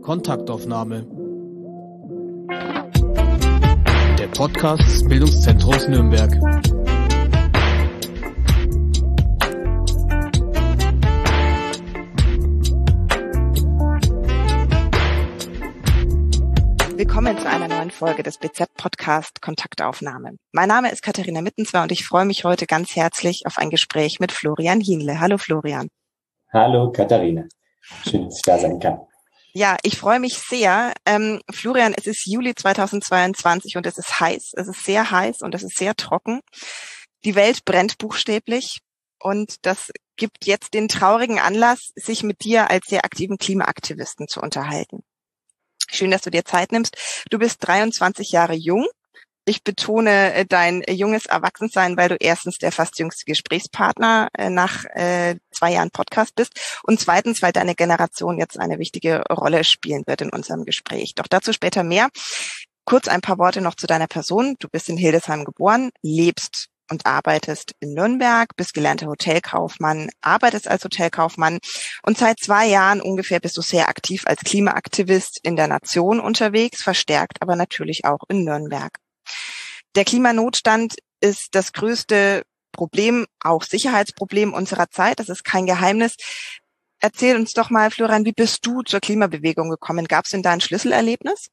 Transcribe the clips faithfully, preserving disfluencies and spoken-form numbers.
Kontaktaufnahme. Der Podcast des Bildungszentrums Nürnberg. Willkommen zu einer neuen Folge des B Z-Podcast Kontaktaufnahme. Mein Name ist Katharina Mittenzwer und ich freue mich heute ganz herzlich auf ein Gespräch mit Florian Hienle. Hallo Florian. Hallo Katharina. Schön, dass ich da sein kann. Ja, ich freue mich sehr. Ähm, Florian, es ist Juli zweitausendzweiundzwanzig und es ist heiß. Es ist sehr heiß und es ist sehr trocken. Die Welt brennt buchstäblich und das gibt jetzt den traurigen Anlass, sich mit dir als sehr aktiven Klimaaktivisten zu unterhalten. Schön, dass du dir Zeit nimmst. Du bist dreiundzwanzig Jahre jung. Ich betone dein junges Erwachsensein, weil du erstens der fast jüngste Gesprächspartner nach äh, zwei Jahren Podcast bist und zweitens, weil deine Generation jetzt eine wichtige Rolle spielen wird in unserem Gespräch. Doch dazu später mehr. Kurz ein paar Worte noch zu deiner Person. Du bist in Hildesheim geboren, lebst und arbeitest in Nürnberg, bist gelernter Hotelkaufmann, arbeitest als Hotelkaufmann und seit zwei Jahren ungefähr bist du sehr aktiv als Klimaaktivist in der Nation unterwegs, verstärkt aber natürlich auch in Nürnberg. Der Klimanotstand ist das größte Problem, auch Sicherheitsproblem unserer Zeit. Das ist kein Geheimnis. Erzähl uns doch mal, Florian, wie bist du zur Klimabewegung gekommen? Gab es denn da ein Schlüsselerlebnis?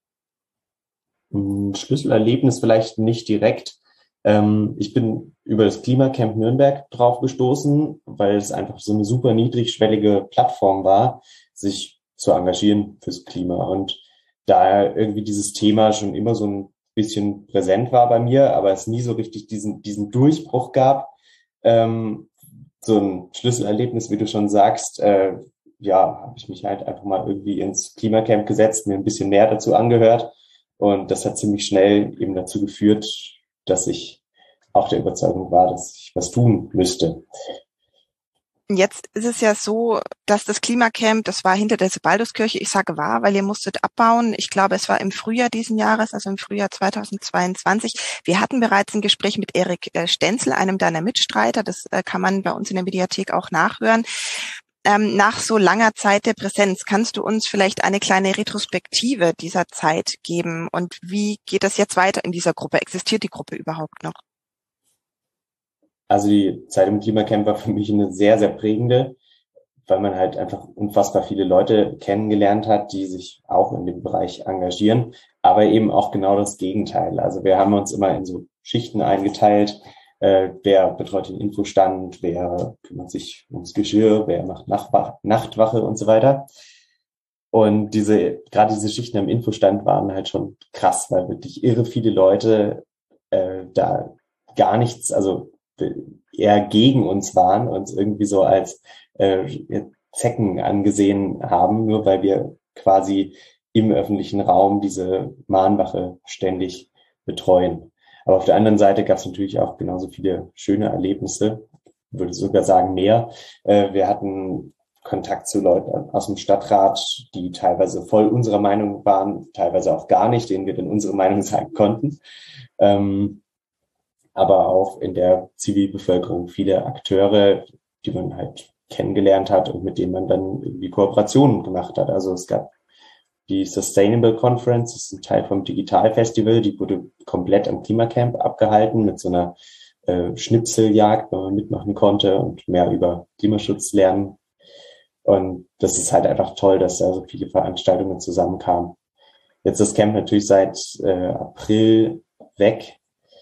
Ein Schlüsselerlebnis vielleicht nicht direkt. Ich bin über das Klimacamp Nürnberg drauf gestoßen, weil es einfach so eine super niedrigschwellige Plattform war, sich zu engagieren fürs Klima. Und da irgendwie dieses Thema schon immer so ein bisschen präsent war bei mir, aber es nie so richtig diesen diesen Durchbruch gab. Ähm, so ein Schlüsselerlebnis, wie du schon sagst, äh, ja, habe ich mich halt einfach mal irgendwie ins Klimacamp gesetzt, mir ein bisschen mehr dazu angehört und das hat ziemlich schnell eben dazu geführt, dass ich auch der Überzeugung war, dass ich was tun müsste. Jetzt ist es ja so, dass das Klimacamp, das war hinter der Sebalduskirche, ich sage war, weil ihr musstet abbauen. Ich glaube, es war im Frühjahr diesen Jahres, also im Frühjahr zweitausendzweiundzwanzig. Wir hatten bereits ein Gespräch mit Erik Stenzel, einem deiner Mitstreiter. Das kann man bei uns in der Mediathek auch nachhören. Ähm, nach so langer Zeit der Präsenz, kannst du uns vielleicht eine kleine Retrospektive dieser Zeit geben? Und wie geht das jetzt weiter in dieser Gruppe? Existiert die Gruppe überhaupt noch? Also die Zeit im Klimacamp war für mich eine sehr, sehr prägende, weil man halt einfach unfassbar viele Leute kennengelernt hat, die sich auch in dem Bereich engagieren, aber eben auch genau das Gegenteil. Also wir haben uns immer in so Schichten eingeteilt, äh, wer betreut den Infostand, wer kümmert sich ums Geschirr, wer macht Nachtwache, Nachtwache und so weiter. Und diese, gerade diese Schichten am Infostand waren halt schon krass, weil wirklich irre viele Leute äh, da gar nichts, also eher gegen uns waren, uns irgendwie so als äh, Zecken angesehen haben, nur weil wir quasi im öffentlichen Raum diese Mahnwache ständig betreuen. Aber auf der anderen Seite gab es natürlich auch genauso viele schöne Erlebnisse, würde sogar sagen mehr. Äh, wir hatten Kontakt zu Leuten aus dem Stadtrat, die teilweise voll unserer Meinung waren, teilweise auch gar nicht, denen wir dann unsere Meinung sagen konnten. Ähm, aber auch in der Zivilbevölkerung viele Akteure, die man halt kennengelernt hat und mit denen man dann irgendwie Kooperationen gemacht hat. Also es gab die Sustainable Conference, das ist ein Teil vom Digital Festival, die wurde komplett am Klimacamp abgehalten mit so einer äh, Schnipseljagd, wo man mitmachen konnte und mehr über Klimaschutz lernen. Und das ist halt einfach toll, dass da so viele Veranstaltungen zusammenkamen. Jetzt ist das Camp natürlich seit äh, April weg.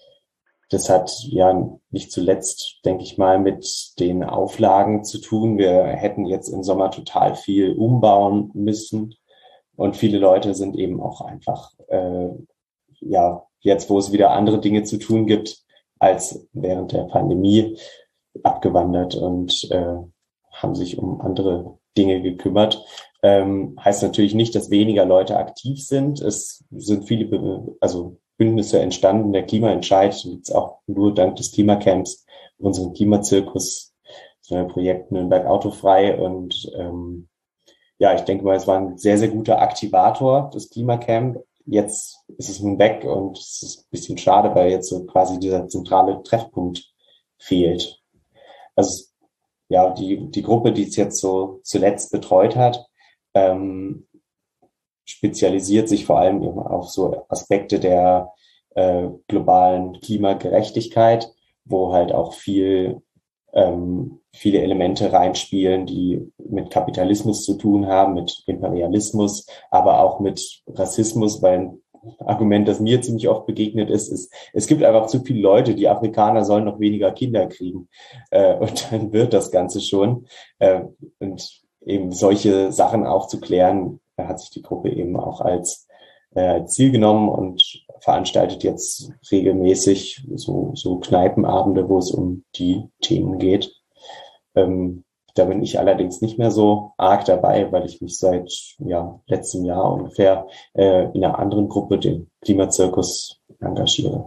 Das hat ja nicht zuletzt, denke ich mal, mit den Auflagen zu tun. Wir hätten jetzt im Sommer total viel umbauen müssen und viele Leute sind eben auch einfach, äh, ja, jetzt, wo es wieder andere Dinge zu tun gibt, als während der Pandemie abgewandert und äh, haben sich um andere Dinge gekümmert. Ähm, heißt natürlich nicht, dass weniger Leute aktiv sind. Es sind viele, also Bündnisse entstanden. Der Klimaentscheid gibt es auch nur dank des Klimacamps, unserem Klimazirkus, so ein Projekt Nürnberg autofrei. Und ähm, ja, ich denke mal, es war ein sehr, sehr guter Aktivator, das Klimacamp. Jetzt ist es nun weg und es ist ein bisschen schade, weil jetzt so quasi dieser zentrale Treffpunkt fehlt. Also ja, die die Gruppe, die es jetzt so zuletzt betreut hat, ähm, spezialisiert sich vor allem eben auf so Aspekte der äh, globalen Klimagerechtigkeit, wo halt auch viel ähm, viele Elemente reinspielen, die mit Kapitalismus zu tun haben, mit Imperialismus, aber auch mit Rassismus, weil ein Argument, das mir ziemlich oft begegnet ist, ist, es gibt einfach zu viele Leute, die Afrikaner sollen noch weniger Kinder kriegen. Äh, und dann wird das Ganze schon. Äh, und eben solche Sachen aufzuklären, hat sich die Gruppe eben auch als äh, Ziel genommen und veranstaltet jetzt regelmäßig so, so Kneipenabende, wo es um die Themen geht. Ähm, Da bin ich allerdings nicht mehr so arg dabei, weil ich mich seit ja, letztem Jahr ungefähr äh, in einer anderen Gruppe, dem Klimazirkus, engagiere.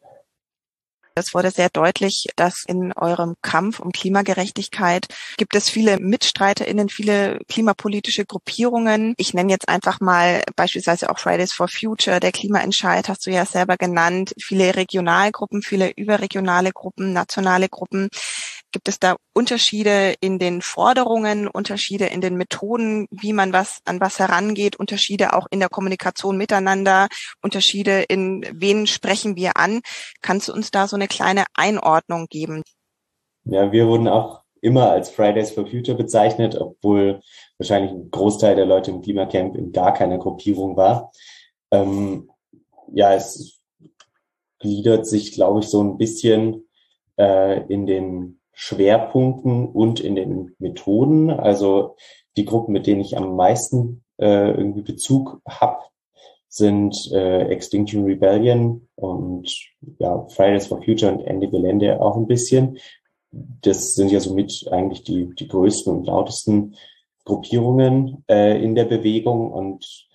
Es wurde sehr deutlich, dass in eurem Kampf um Klimagerechtigkeit gibt es viele MitstreiterInnen, viele klimapolitische Gruppierungen. Ich nenne jetzt einfach mal beispielsweise auch Fridays for Future, der Klimaentscheid hast du ja selber genannt, viele Regionalgruppen, viele überregionale Gruppen, nationale Gruppen. Gibt es da Unterschiede in den Forderungen, Unterschiede in den Methoden, wie man was an was herangeht, Unterschiede auch in der Kommunikation miteinander, Unterschiede in wen sprechen wir an? Kannst du uns da so eine kleine Einordnung geben? Ja, wir wurden auch immer als Fridays for Future bezeichnet, obwohl wahrscheinlich ein Großteil der Leute im Klimacamp in gar keiner Gruppierung war. Ähm, ja, es gliedert sich, glaube ich, so ein bisschen äh, in den Schwerpunkten und in den Methoden. Also die Gruppen, mit denen ich am meisten äh, irgendwie Bezug habe, sind äh, Extinction Rebellion und ja Fridays for Future und Ende Gelände auch ein bisschen. Das sind ja somit eigentlich die die größten und lautesten Gruppierungen äh, in der Bewegung und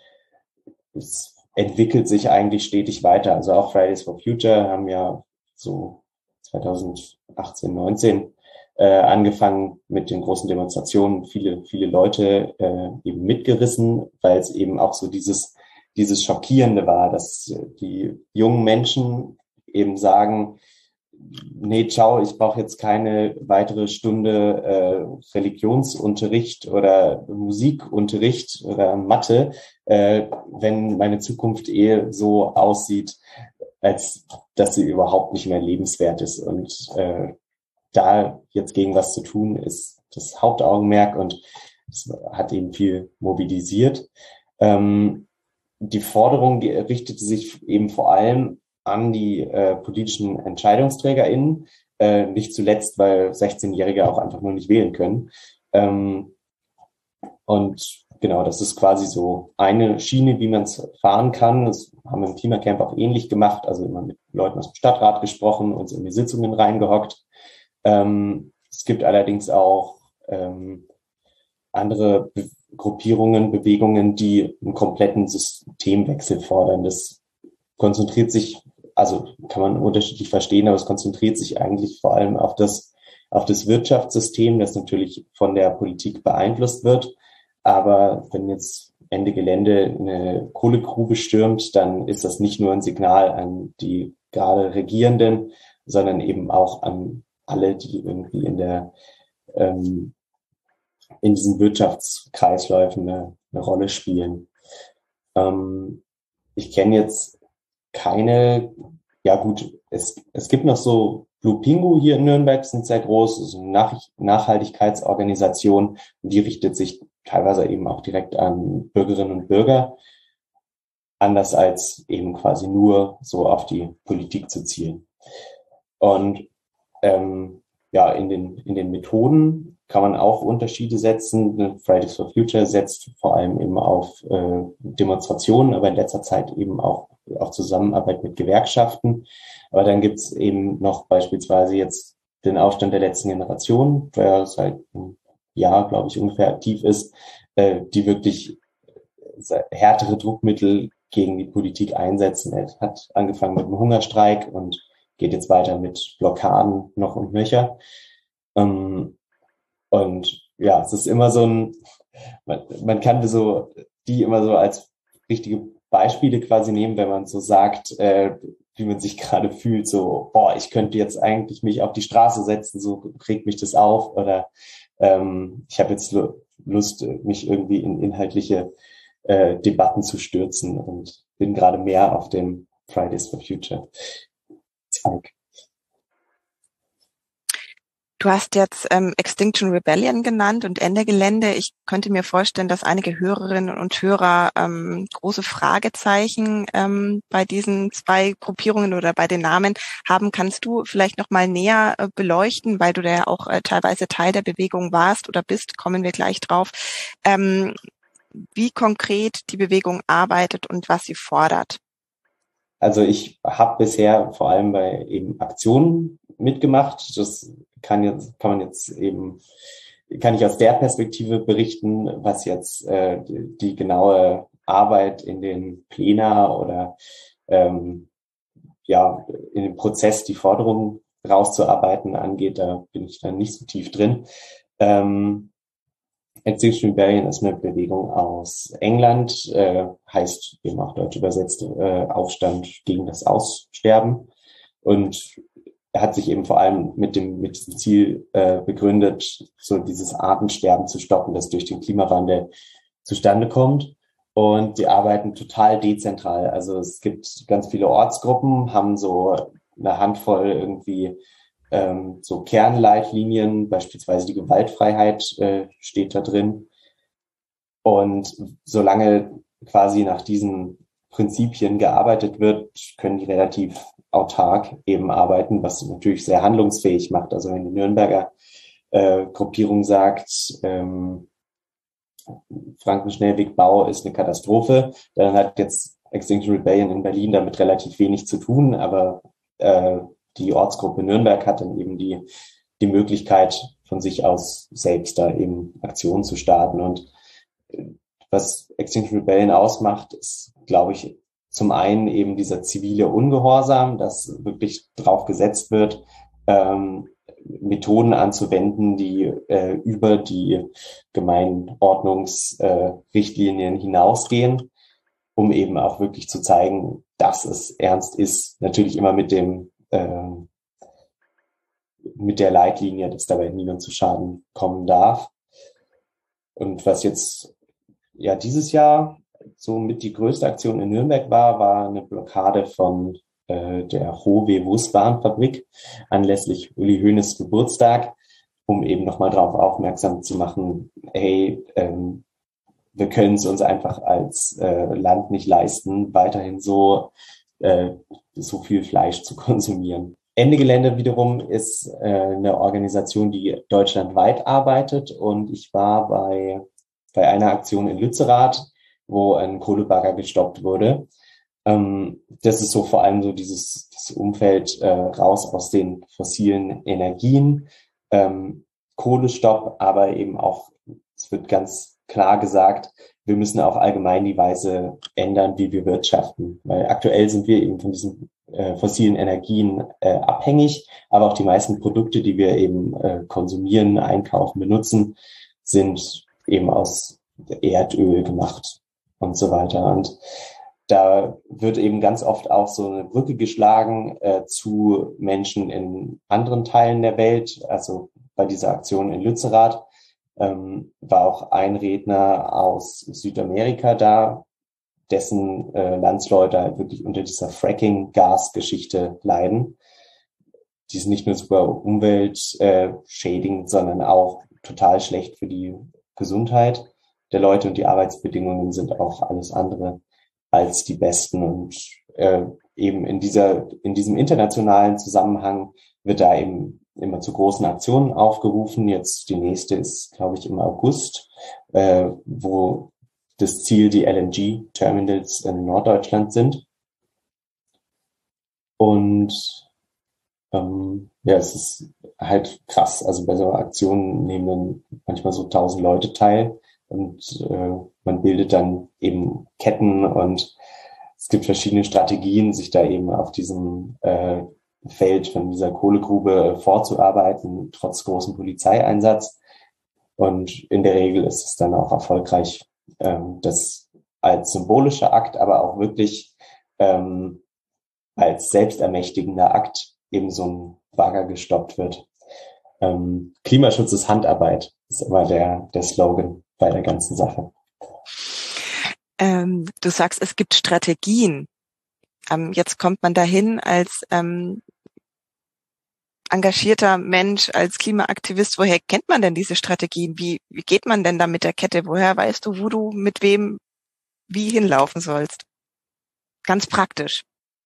es entwickelt sich eigentlich stetig weiter. Also auch Fridays for Future haben ja so zwanzig achtzehn, neunzehn äh, angefangen mit den großen Demonstrationen, viele, viele Leute äh, eben mitgerissen, weil es eben auch so dieses, dieses Schockierende war, dass die jungen Menschen eben sagen, nee, ciao, ich brauche jetzt keine weitere Stunde äh, Religionsunterricht oder Musikunterricht oder Mathe, äh, wenn meine Zukunft eh so aussieht, als dass sie überhaupt nicht mehr lebenswert ist. Und äh, da jetzt gegen was zu tun, ist das Hauptaugenmerk und es hat eben viel mobilisiert. Ähm, die Forderung, die richtete sich eben vor allem an die äh, politischen EntscheidungsträgerInnen, äh, nicht zuletzt, weil sechzehnjährige auch einfach nur nicht wählen können. Ähm, und genau, das ist quasi so eine Schiene, wie man es fahren kann. Das haben wir im Klimacamp auch ähnlich gemacht, also immer mit Leuten aus dem Stadtrat gesprochen, uns in die Sitzungen reingehockt. Ähm, es gibt allerdings auch ähm, andere Be- Gruppierungen, Bewegungen, die einen kompletten Systemwechsel fordern. Das konzentriert sich, also kann man unterschiedlich verstehen, aber es konzentriert sich eigentlich vor allem auf das, auf das Wirtschaftssystem, das natürlich von der Politik beeinflusst wird. Aber wenn jetzt Ende Gelände eine Kohlegrube stürmt, dann ist das nicht nur ein Signal an die gerade Regierenden, sondern eben auch an alle, die irgendwie in der ähm, in diesen Wirtschaftskreisläufen eine, eine Rolle spielen. Ähm, ich kenne jetzt keine, ja gut, es, es gibt noch so Blue Pingu hier in Nürnberg, sind sehr groß, so eine Nach- Nachhaltigkeitsorganisation, und die richtet sich teilweise eben auch direkt an Bürgerinnen und Bürger, anders als eben quasi nur so auf die Politik zu zielen. Und ähm, ja, in den, in den Methoden kann man auch Unterschiede setzen. Fridays for Future setzt vor allem eben auf äh, Demonstrationen, aber in letzter Zeit eben auch auf Zusammenarbeit mit Gewerkschaften. Aber dann gibt es eben noch beispielsweise jetzt den Aufstand der letzten Generation, der seit einem Jahr, glaube ich, ungefähr aktiv ist, äh, die wirklich härtere Druckmittel gegen die Politik einsetzen. Er hat angefangen mit einem Hungerstreik und geht jetzt weiter mit Blockaden noch und nöcher. Ähm, und ja, es ist immer so ein, man, man kann so die immer so als richtige Beispiele quasi nehmen, wenn man so sagt, äh, wie man sich gerade fühlt, so, boah, ich könnte jetzt eigentlich mich auf die Straße setzen, so regt mich das auf, oder ähm, ich habe jetzt Lust, mich irgendwie in inhaltliche äh, Debatten zu stürzen und bin gerade mehr auf dem Fridays for Future Zweig. Du hast jetzt ähm, Extinction Rebellion genannt und Ende Gelände. Ich könnte mir vorstellen, dass einige Hörerinnen und Hörer ähm, große Fragezeichen ähm, bei diesen zwei Gruppierungen oder bei den Namen haben. Kannst du vielleicht noch mal näher äh, beleuchten, weil du da ja auch äh, teilweise Teil der Bewegung warst oder bist, kommen wir gleich drauf, ähm, wie konkret die Bewegung arbeitet und was sie fordert? Also ich habe bisher vor allem bei eben Aktionen mitgemacht. Das kann jetzt, kann man jetzt eben, kann ich aus der Perspektive berichten, was jetzt äh, die, die genaue Arbeit in den Plena oder ähm, ja in dem Prozess, die Forderungen rauszuarbeiten angeht. Da bin ich dann nicht so tief drin. Ähm, Extinction Rebellion ist eine Bewegung aus England, äh, heißt eben auch deutsch übersetzt äh, Aufstand gegen das Aussterben, und er hat sich eben vor allem mit dem mit diesem Ziel äh, begründet, so dieses Artensterben zu stoppen, das durch den Klimawandel zustande kommt. Und die arbeiten total dezentral. Also es gibt ganz viele Ortsgruppen, haben so eine Handvoll irgendwie Ähm, so Kernleitlinien, beispielsweise die Gewaltfreiheit äh, steht da drin. Und solange quasi nach diesen Prinzipien gearbeitet wird, können die relativ autark eben arbeiten, was natürlich sehr handlungsfähig macht. Also wenn die Nürnberger äh, Gruppierung sagt, ähm, Frankenschnellwegbau ist eine Katastrophe, dann hat jetzt Extinction Rebellion in Berlin damit relativ wenig zu tun, aber äh, die Ortsgruppe Nürnberg hat dann eben die, die Möglichkeit, von sich aus selbst da eben Aktionen zu starten. Und was Extinction Rebellion ausmacht, ist, glaube ich, zum einen eben dieser zivile Ungehorsam, dass wirklich drauf gesetzt wird, ähm, Methoden anzuwenden, die äh, über die Gemeinordnungsrichtlinien äh, hinausgehen, um eben auch wirklich zu zeigen, dass es ernst ist. Natürlich immer mit dem äh, mit der Leitlinie, dass dabei niemand zu Schaden kommen darf. Und was jetzt ja dieses Jahr so mit die größte Aktion in Nürnberg war, war eine Blockade von äh, der Howe-Wusbahnfabrik anlässlich Uli Hoeneß Geburtstag, um eben nochmal darauf aufmerksam zu machen, hey, ähm, wir können es uns einfach als äh, Land nicht leisten, weiterhin so äh, so viel Fleisch zu konsumieren. Ende Gelände wiederum ist äh, eine Organisation, die deutschlandweit arbeitet, und ich war bei bei einer Aktion in Lützerath, wo ein Kohlebagger gestoppt wurde. Ähm, das ist so vor allem so dieses, dieses Umfeld äh, raus aus den fossilen Energien, ähm, Kohlestopp, aber eben auch, es wird ganz klar gesagt, wir müssen auch allgemein die Weise ändern, wie wir wirtschaften. Weil aktuell sind wir eben von diesen äh, fossilen Energien äh, abhängig, aber auch die meisten Produkte, die wir eben äh, konsumieren, einkaufen, benutzen, sind eben aus Erdöl gemacht und so weiter. Und da wird eben ganz oft auch so eine Brücke geschlagen äh, zu Menschen in anderen Teilen der Welt. Also bei dieser Aktion in Lützerath ähm, war auch ein Redner aus Südamerika da, dessen äh, Landsleute halt wirklich unter dieser Fracking-Gas-Geschichte leiden. Die ist nicht nur super umweltschädigend, äh, sondern auch total schlecht für die Gesundheit der Leute, und die Arbeitsbedingungen sind auch alles andere als die besten. Und äh, eben in dieser in diesem internationalen Zusammenhang wird da eben immer zu großen Aktionen aufgerufen. Jetzt die nächste ist, glaube ich, im August, äh, wo das Ziel die L N G-Terminals in Norddeutschland sind. Und ähm, ja, es ist halt krass. Also bei so einer Aktion nehmen dann manchmal so tausend Leute teil, und äh, man bildet dann eben Ketten, und es gibt verschiedene Strategien, sich da eben auf diesem äh, Feld von dieser Kohlegrube vorzuarbeiten, trotz großem Polizeieinsatz. Und in der Regel ist es dann auch erfolgreich, ähm, das als symbolischer Akt, aber auch wirklich ähm, als selbstermächtigender Akt eben so ein Bagger gestoppt wird. Ähm, Klimaschutz ist Handarbeit, ist immer der, der Slogan bei der ganzen Sache. Ähm, du sagst, es gibt Strategien. Ähm, jetzt kommt man dahin als ähm, engagierter Mensch, als Klimaaktivist. Woher kennt man denn diese Strategien? Wie, wie geht man denn da mit der Kette? Woher weißt du, wo du mit wem wie hinlaufen sollst? Ganz praktisch.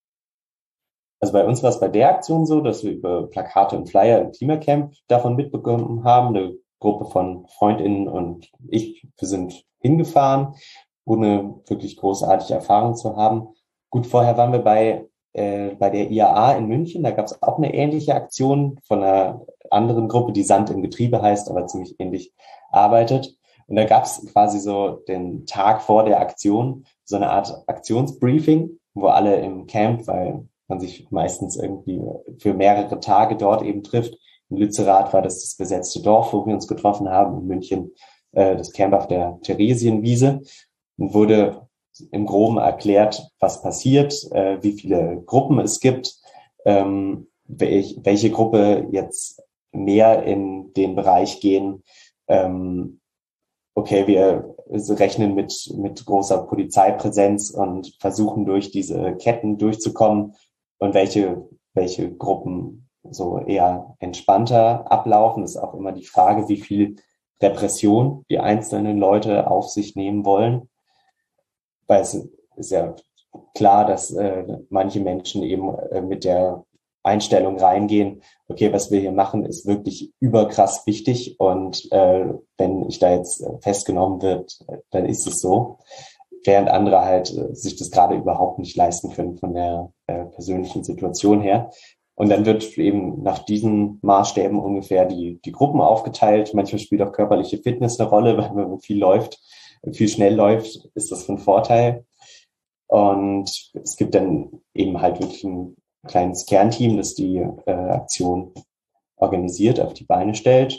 Also bei uns war es bei der Aktion so, dass wir über Plakate und Flyer im Klimacamp davon mitbekommen haben. Eine Gruppe von FreundInnen und ich, wir sind hingefahren, ohne wirklich großartige Erfahrung zu haben. Gut, vorher waren wir bei äh, bei der I A A in München. Da gab es auch eine ähnliche Aktion von einer anderen Gruppe, die Sand im Getriebe heißt, aber ziemlich ähnlich arbeitet. Und da gab es quasi so den Tag vor der Aktion so eine Art Aktionsbriefing, wo alle im Camp, weil man sich meistens irgendwie für mehrere Tage dort eben trifft. In Lützerath war das das besetzte Dorf, wo wir uns getroffen haben, in München äh, das Camp auf der Theresienwiese, und wurde im Groben erklärt, was passiert, äh, wie viele Gruppen es gibt, ähm, welch, welche Gruppe jetzt mehr in den Bereich gehen, ähm, okay, wir rechnen mit, mit großer Polizeipräsenz und versuchen durch diese Ketten durchzukommen, und welche, welche Gruppen so eher entspannter ablaufen. Das ist auch immer die Frage, wie viel Repression die einzelnen Leute auf sich nehmen wollen. Weil es ist ja klar, dass äh, manche Menschen eben äh, mit der Einstellung reingehen, okay, was wir hier machen, ist wirklich überkrass wichtig, und äh, wenn ich da jetzt festgenommen wird, dann ist es so. Während andere halt äh, sich das gerade überhaupt nicht leisten können von der äh, persönlichen Situation her. Und dann wird eben nach diesen Maßstäben ungefähr die die Gruppen aufgeteilt. Manchmal spielt auch körperliche Fitness eine Rolle, weil wenn man viel läuft, viel schnell läuft, ist das von Vorteil. Und es gibt dann eben halt wirklich ein kleines Kernteam, das die äh, Aktion organisiert, auf die Beine stellt.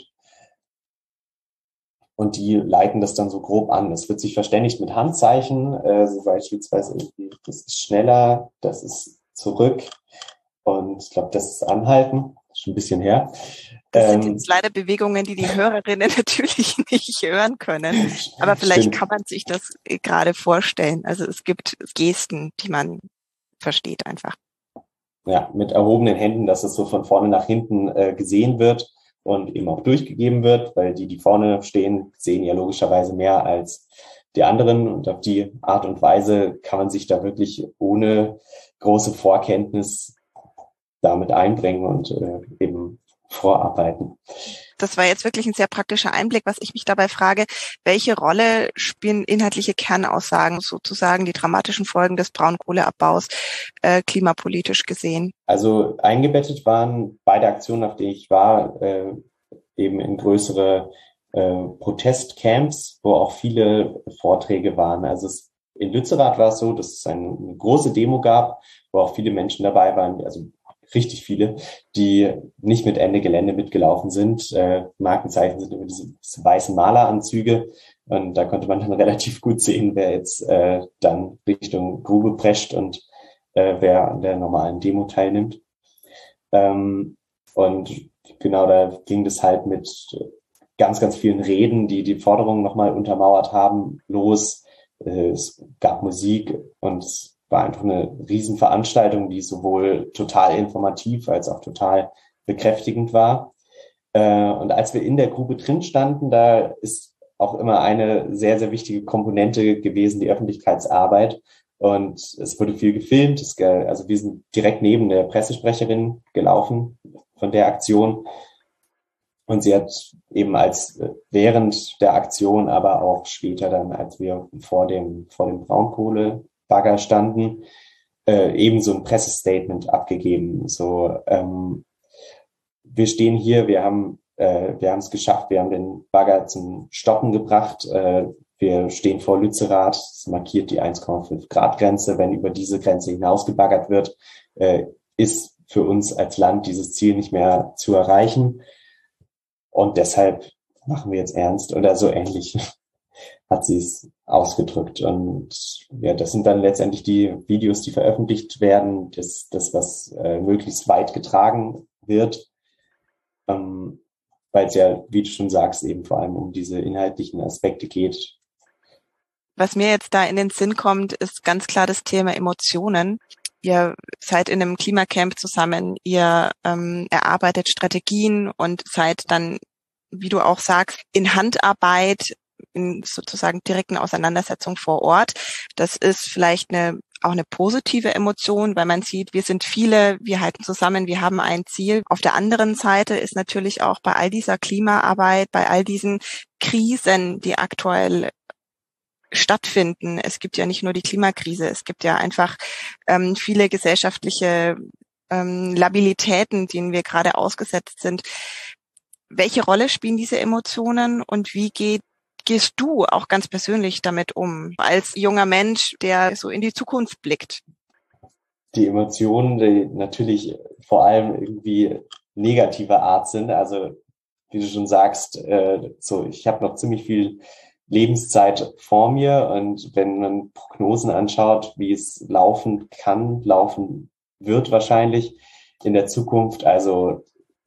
Und die leiten das dann so grob an. Es wird sich verständigt mit Handzeichen, äh, so beispielsweise irgendwie, das ist schneller, das ist zurück, und ich glaube, das ist anhalten. Das ist schon ein bisschen her. Das sind jetzt leider Bewegungen, die die Hörerinnen natürlich nicht hören können. Aber vielleicht Stimmt. kann man sich das gerade vorstellen. Also es gibt Gesten, die man versteht einfach. Ja, mit erhobenen Händen, dass es so von vorne nach hinten äh, gesehen wird und eben auch durchgegeben wird, weil die, die vorne stehen, sehen ja logischerweise mehr als die anderen. Und auf die Art und Weise kann man sich da wirklich ohne große Vorkenntnis damit einbringen und äh, eben vorarbeiten. Das war jetzt wirklich ein sehr praktischer Einblick. Was ich mich dabei frage, welche Rolle spielen inhaltliche Kernaussagen, sozusagen die dramatischen Folgen des Braunkohleabbaus, äh, klimapolitisch gesehen? Also eingebettet waren beide Aktionen, auf die ich war, äh, eben in größere äh, Protestcamps, wo auch viele Vorträge waren. Also es, in Lützerath war es so, dass es eine, eine große Demo gab, wo auch viele Menschen dabei waren, also richtig viele, die nicht mit Ende Gelände mitgelaufen sind. Äh, Markenzeichen sind über diese, diese weißen Maleranzüge, und da konnte man dann relativ gut sehen, wer jetzt äh, dann Richtung Grube prescht und äh, wer an der normalen Demo teilnimmt. Ähm, und genau, da ging das halt mit ganz, ganz vielen Reden, die die Forderungen nochmal untermauert haben, los. Äh, es gab Musik, und es war einfach eine Riesenveranstaltung, die sowohl total informativ als auch total bekräftigend war. Äh, und als wir in der Grube drin standen, da ist auch immer eine sehr, sehr wichtige Komponente gewesen, die Öffentlichkeitsarbeit. Und es wurde viel gefilmt. Es, also wir sind direkt neben der Pressesprecherin gelaufen von der Aktion. Und sie hat eben als während der Aktion, aber auch später dann, als wir vor dem, vor dem Braunkohle Bagger standen, äh, eben so ein Pressestatement abgegeben. So, ähm, wir stehen hier, wir haben äh, wir haben es geschafft, wir haben den Bagger zum Stoppen gebracht. Äh, wir stehen vor Lützerath, es markiert die eins Komma fünf Grad Grenze. Wenn über diese Grenze hinausgebaggert wird, äh, ist für uns als Land dieses Ziel nicht mehr zu erreichen. Und deshalb machen wir jetzt ernst, oder so ähnlich hat sie es ausgedrückt. Und ja, das sind dann letztendlich die Videos, die veröffentlicht werden, das, das was äh, möglichst weit getragen wird, ähm, weil es ja, wie du schon sagst, eben vor allem um diese inhaltlichen Aspekte geht. Was mir jetzt da in den Sinn kommt, ist ganz klar das Thema Emotionen. Ihr seid in einem Klimacamp zusammen, ihr ähm, erarbeitet Strategien und seid dann, wie du auch sagst, in Handarbeit, in sozusagen direkten Auseinandersetzung vor Ort. Das ist vielleicht eine auch eine positive Emotion, weil man sieht, wir sind viele, wir halten zusammen, wir haben ein Ziel. Auf der anderen Seite ist natürlich auch bei all dieser Klimaarbeit, bei all diesen Krisen, die aktuell stattfinden. Es gibt ja nicht nur die Klimakrise, es gibt ja einfach ähm, viele gesellschaftliche ähm, Labilitäten, denen wir gerade ausgesetzt sind. Welche Rolle spielen diese Emotionen und wie geht, gehst du auch ganz persönlich damit um, als junger Mensch, der so in die Zukunft blickt? Die Emotionen, die natürlich vor allem irgendwie negativer Art sind, also wie du schon sagst, äh, so ich habe noch ziemlich viel Lebenszeit vor mir und wenn man Prognosen anschaut, wie es laufen kann, laufen wird wahrscheinlich in der Zukunft, also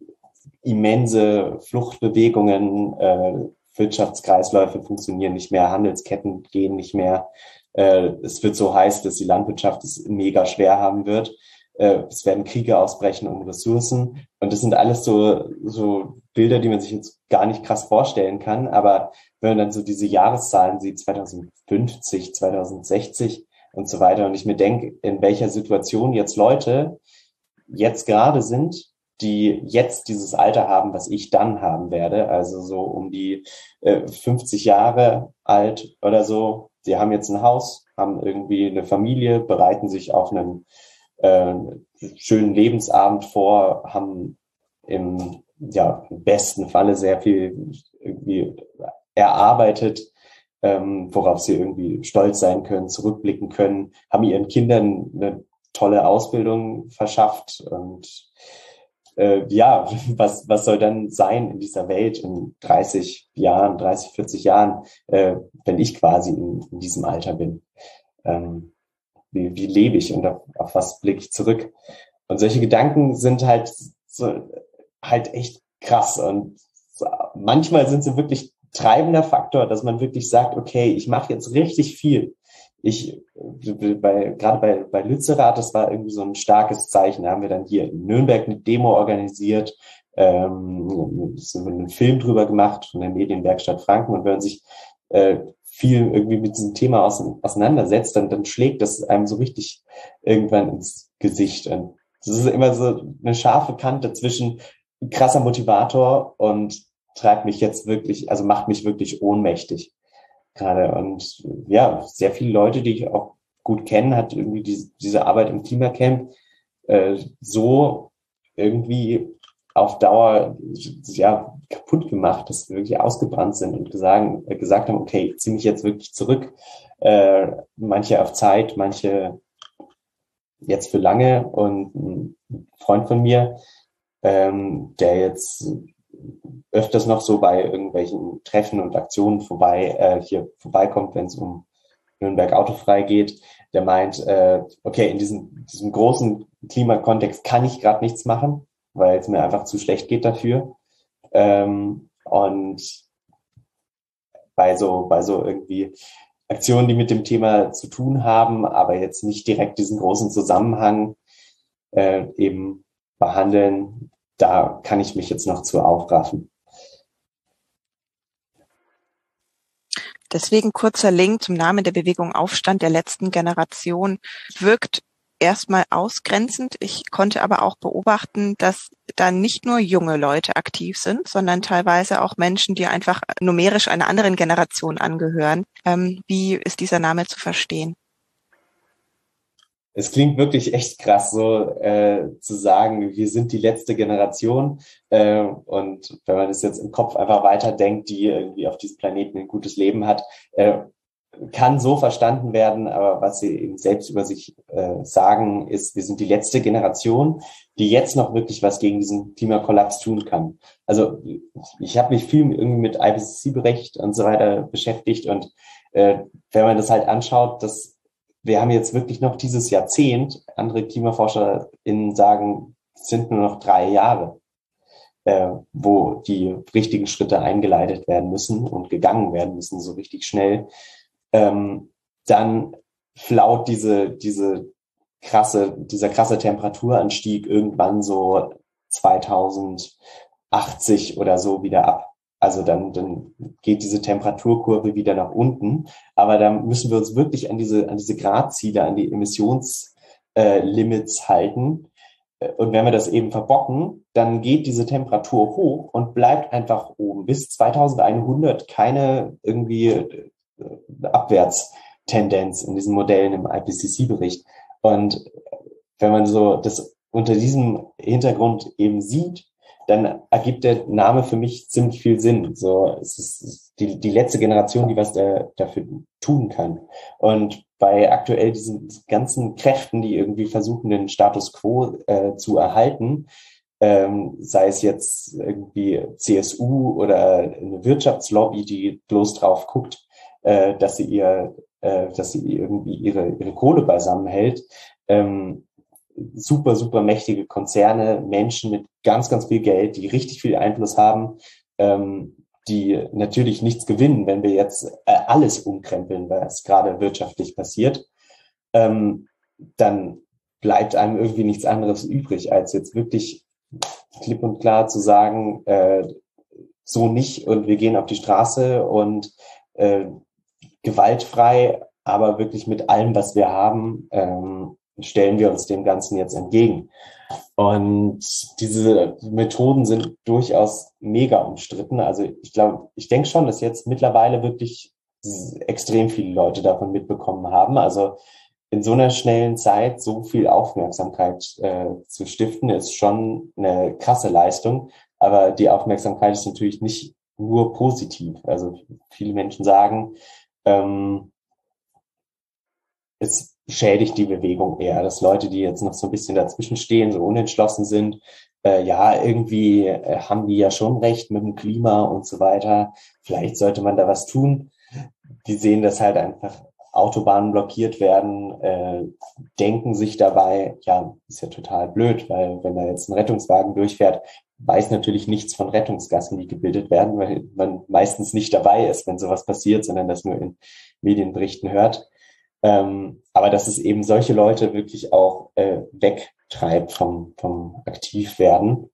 immense Fluchtbewegungen, äh, Wirtschaftskreisläufe funktionieren nicht mehr, Handelsketten gehen nicht mehr. Äh, es wird so heiß, dass die Landwirtschaft es mega schwer haben wird. Äh, es werden Kriege ausbrechen um Ressourcen und das sind alles so so Bilder, die man sich jetzt gar nicht krass vorstellen kann, aber wenn man dann so diese Jahreszahlen sieht, zweitausendfünfzig, zweitausendsechzig und so weiter, und ich mir denke, in welcher Situation jetzt Leute jetzt gerade sind, die jetzt dieses Alter haben, was ich dann haben werde, also so um die äh, fünfzig Jahre alt oder so, die haben jetzt ein Haus, haben irgendwie eine Familie, bereiten sich auf einen äh, schönen Lebensabend vor, haben im ja, im besten Falle sehr viel irgendwie erarbeitet, ähm, worauf sie irgendwie stolz sein können, zurückblicken können, haben ihren Kindern eine tolle Ausbildung verschafft und äh, ja, was was soll dann sein in dieser Welt in dreißig Jahren, dreißig, vierzig Jahren, äh, wenn ich quasi in, in diesem Alter bin? Ähm, wie, wie lebe ich und auf, auf was blicke ich zurück? Und solche Gedanken sind halt so halt echt krass und manchmal sind sie wirklich treibender Faktor, dass man wirklich sagt, okay, ich mache jetzt richtig viel. Ich, bei, gerade bei, bei Lützerath, das war irgendwie so ein starkes Zeichen. Da haben wir dann hier in Nürnberg eine Demo organisiert, ähm, einen Film drüber gemacht von der Medienwerkstatt Franken. Und wenn man sich äh, viel irgendwie mit diesem Thema auseinandersetzt, dann, dann schlägt das einem so richtig irgendwann ins Gesicht. Und das ist immer so eine scharfe Kante zwischen krasser Motivator und treibt mich jetzt wirklich, also macht mich wirklich ohnmächtig gerade. Und ja, sehr viele Leute, die ich auch gut kenne, hat irgendwie diese, diese Arbeit im Klimacamp äh, so irgendwie auf Dauer ja kaputt gemacht, dass sie wirklich ausgebrannt sind und gesagt, äh, gesagt haben, okay, ich ziehe mich jetzt wirklich zurück. Äh, manche auf Zeit, manche jetzt für lange. Und ein Freund von mir, ähm, der jetzt öfters noch so bei irgendwelchen Treffen und Aktionen vorbei äh, hier vorbeikommt, wenn es um Nürnberg autofrei geht, der meint, äh, okay, in diesem, diesem großen Klimakontext kann ich gerade nichts machen, weil es mir einfach zu schlecht geht dafür. Ähm, und bei so, bei so irgendwie Aktionen, die mit dem Thema zu tun haben, aber jetzt nicht direkt diesen großen Zusammenhang äh, eben behandeln, da kann ich mich jetzt noch zu aufraffen. Deswegen kurzer Link zum Namen der Bewegung Aufstand der letzten Generation. Wirkt erstmal ausgrenzend. Ich konnte aber auch beobachten, dass da nicht nur junge Leute aktiv sind, sondern teilweise auch Menschen, die einfach numerisch einer anderen Generation angehören. Ähm, wie ist dieser Name zu verstehen? Es klingt wirklich echt krass, so äh, zu sagen, wir sind die letzte Generation. Äh, und wenn man das jetzt im Kopf einfach weiterdenkt, die irgendwie auf diesem Planeten ein gutes Leben hat, äh, kann so verstanden werden. Aber was sie eben selbst über sich äh, sagen, ist, wir sind die letzte Generation, die jetzt noch wirklich was gegen diesen Klimakollaps tun kann. Also ich habe mich viel irgendwie mit I P C C-Bericht und so weiter beschäftigt. Und äh, wenn man das halt anschaut, dass wir haben jetzt wirklich noch dieses Jahrzehnt, andere KlimaforscherInnen sagen, es sind nur noch drei Jahre, äh, wo die richtigen Schritte eingeleitet werden müssen und gegangen werden müssen, so richtig schnell. ähm, dann flaut diese, diese krasse, dieser krasse Temperaturanstieg irgendwann so zweitausendachtzig oder so wieder ab. Also dann, dann geht diese Temperaturkurve wieder nach unten. Aber da müssen wir uns wirklich an diese, an diese Gradziele, an die Emissionslimits äh, halten. Und wenn wir das eben verbocken, dann geht diese Temperatur hoch und bleibt einfach oben bis zweitausendeinhundert keine irgendwie äh, Abwärtstendenz in diesen Modellen im I P C C-Bericht. Und wenn man so das unter diesem Hintergrund eben sieht, dann ergibt der Name für mich ziemlich viel Sinn. So, es ist die, die letzte Generation, die was da, dafür tun kann. Und bei aktuell diesen ganzen Kräften, die irgendwie versuchen, den Status quo äh, zu erhalten, ähm, sei es jetzt irgendwie C S U oder eine Wirtschaftslobby, die bloß drauf guckt, äh, dass sie ihr, äh, dass sie irgendwie ihre ihre Kohle beisammen hält. Ähm, super, super mächtige Konzerne, Menschen mit ganz, ganz viel Geld, die richtig viel Einfluss haben, ähm, die natürlich nichts gewinnen, wenn wir jetzt äh, alles umkrempeln, was gerade wirtschaftlich passiert, ähm, dann bleibt einem irgendwie nichts anderes übrig, als jetzt wirklich klipp und klar zu sagen, äh, so nicht und wir gehen auf die Straße und äh, gewaltfrei, aber wirklich mit allem, was wir haben, ähm, stellen wir uns dem Ganzen jetzt entgegen. Und diese Methoden sind durchaus mega umstritten. Also ich glaube, ich denke schon, dass jetzt mittlerweile wirklich extrem viele Leute davon mitbekommen haben. Also in so einer schnellen Zeit so viel Aufmerksamkeit äh, zu stiften, ist schon eine krasse Leistung. Aber die Aufmerksamkeit ist natürlich nicht nur positiv. Also viele Menschen sagen, ähm, es schädigt die Bewegung eher, dass Leute, die jetzt noch so ein bisschen dazwischen stehen, so unentschlossen sind, äh, ja, irgendwie äh, haben die ja schon recht mit dem Klima und so weiter. Vielleicht sollte man da was tun. Die sehen, dass halt einfach Autobahnen blockiert werden, äh, denken sich dabei, ja, ist ja total blöd, weil wenn da jetzt ein Rettungswagen durchfährt, weiß natürlich nichts von Rettungsgassen, die gebildet werden, weil man meistens nicht dabei ist, wenn sowas passiert, sondern das nur in Medienberichten hört. Ähm, aber dass es eben solche Leute wirklich auch äh, wegtreibt vom, vom Aktivwerden.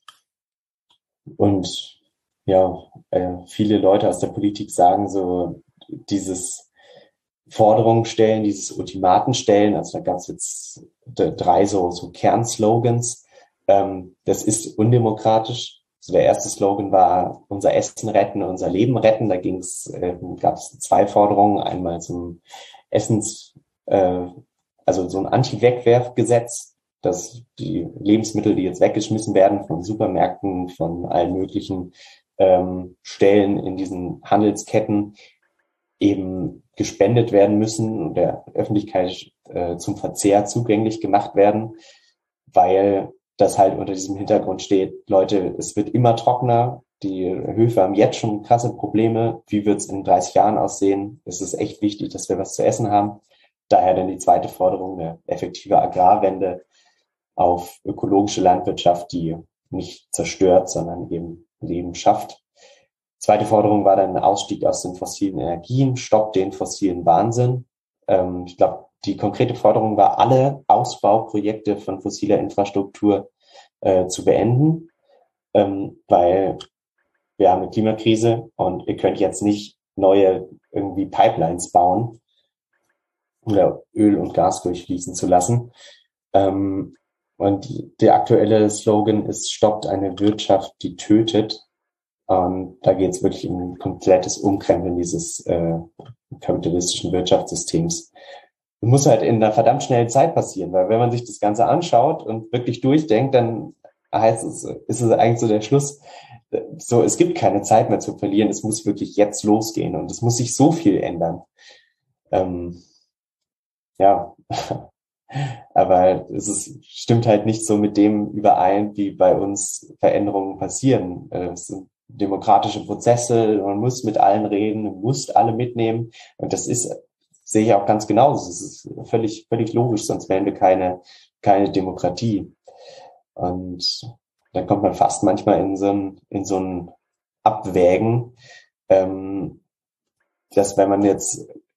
Und ja, äh, viele Leute aus der Politik sagen so, dieses Forderungen stellen, dieses Ultimaten stellen, also da gab es jetzt drei so, so Kernslogans, ähm, das ist undemokratisch. Also der erste Slogan war unser Essen retten, unser Leben retten. Da ging's, äh, gab es zwei Forderungen, einmal zum Essens, äh, also so ein Anti-Wegwerfgesetz, dass die Lebensmittel, die jetzt weggeschmissen werden von Supermärkten, von allen möglichen ähm, Stellen in diesen Handelsketten, eben gespendet werden müssen und der Öffentlichkeit äh, zum Verzehr zugänglich gemacht werden, weil das halt unter diesem Hintergrund steht, Leute, es wird immer trockener, die Höfe haben jetzt schon krasse Probleme, wie wird es in dreißig Jahren aussehen? Es ist echt wichtig, dass wir was zu essen haben. Daher dann die zweite Forderung, eine effektive Agrarwende auf ökologische Landwirtschaft, die nicht zerstört, sondern eben Leben schafft. Zweite Forderung war dann ein Ausstieg aus den fossilen Energien, Stopp den fossilen Wahnsinn. Ähm, ich glaube, die konkrete Forderung war, alle Ausbauprojekte von fossiler Infrastruktur äh, zu beenden, ähm, weil wir haben eine Klimakrise und ihr könnt jetzt nicht neue irgendwie Pipelines bauen oder Öl und Gas durchfließen zu lassen. Ähm, und die, der aktuelle Slogan ist, stoppt eine Wirtschaft, die tötet. Und da geht es wirklich um ein komplettes Umkrempeln dieses äh, kapitalistischen Wirtschaftssystems. Das muss halt in einer verdammt schnellen Zeit passieren, weil wenn man sich das Ganze anschaut und wirklich durchdenkt, dann heißt es, ist es eigentlich so der Schluss, so, es gibt keine Zeit mehr zu verlieren, es muss wirklich jetzt losgehen und es muss sich so viel ändern. Ähm, ja, aber es ist, stimmt halt nicht so mit dem überein, wie bei uns Veränderungen passieren. Es sind demokratische Prozesse, man muss mit allen reden, man muss alle mitnehmen und das ist, sehe ich auch ganz genauso. Es ist völlig, völlig logisch, sonst wären wir keine, keine Demokratie. Und dann kommt man fast manchmal in so ein, in so ein Abwägen, ähm, dass wenn man jetzt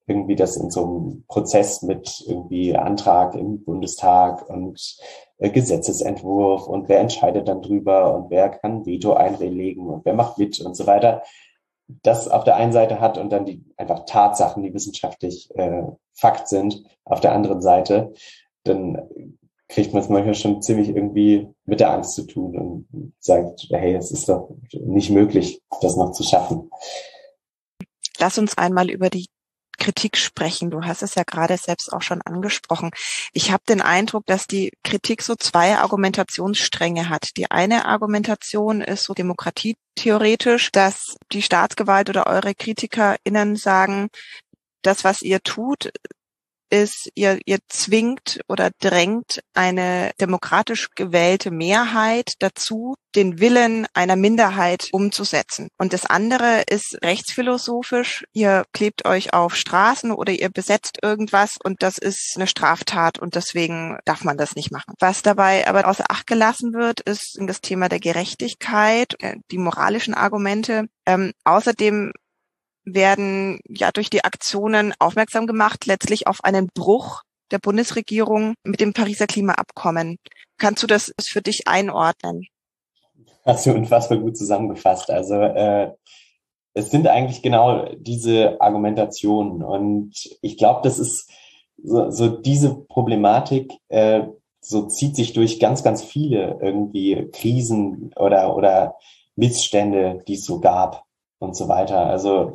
irgendwie das in so einem Prozess mit irgendwie Antrag im Bundestag und äh, Gesetzesentwurf und wer entscheidet dann drüber und wer kann Veto einlegen und wer macht mit und so weiter, das auf der einen Seite hat und dann die einfach Tatsachen, die wissenschaftlich äh, Fakt sind, auf der anderen Seite, dann kriegt man es manchmal schon ziemlich irgendwie mit der Angst zu tun und sagt, hey, es ist doch nicht möglich, das noch zu schaffen. Lass uns einmal über die Kritik sprechen. Du hast es ja gerade selbst auch schon angesprochen. Ich habe den Eindruck, dass die Kritik so zwei Argumentationsstränge hat. Die eine Argumentation ist so demokratietheoretisch, dass die Staatsgewalt oder eure KritikerInnen sagen, das, was ihr tut, ist, ihr, ihr zwingt oder drängt eine demokratisch gewählte Mehrheit dazu, den Willen einer Minderheit umzusetzen. Und das andere ist rechtsphilosophisch. Ihr klebt euch auf Straßen oder ihr besetzt irgendwas und das ist eine Straftat und deswegen darf man das nicht machen. Was dabei aber außer Acht gelassen wird, ist das Thema der Gerechtigkeit, die moralischen Argumente. Ähm, außerdem werden ja durch die Aktionen aufmerksam gemacht, letztlich auf einen Bruch der Bundesregierung mit dem Pariser Klimaabkommen. Kannst du das für dich einordnen? Hast du unfassbar gut zusammengefasst. Also äh, es sind eigentlich genau diese Argumentationen und ich glaube, das ist so, so diese Problematik, äh, so zieht sich durch ganz, ganz viele irgendwie Krisen oder oder Missstände, die es so gab und so weiter. Also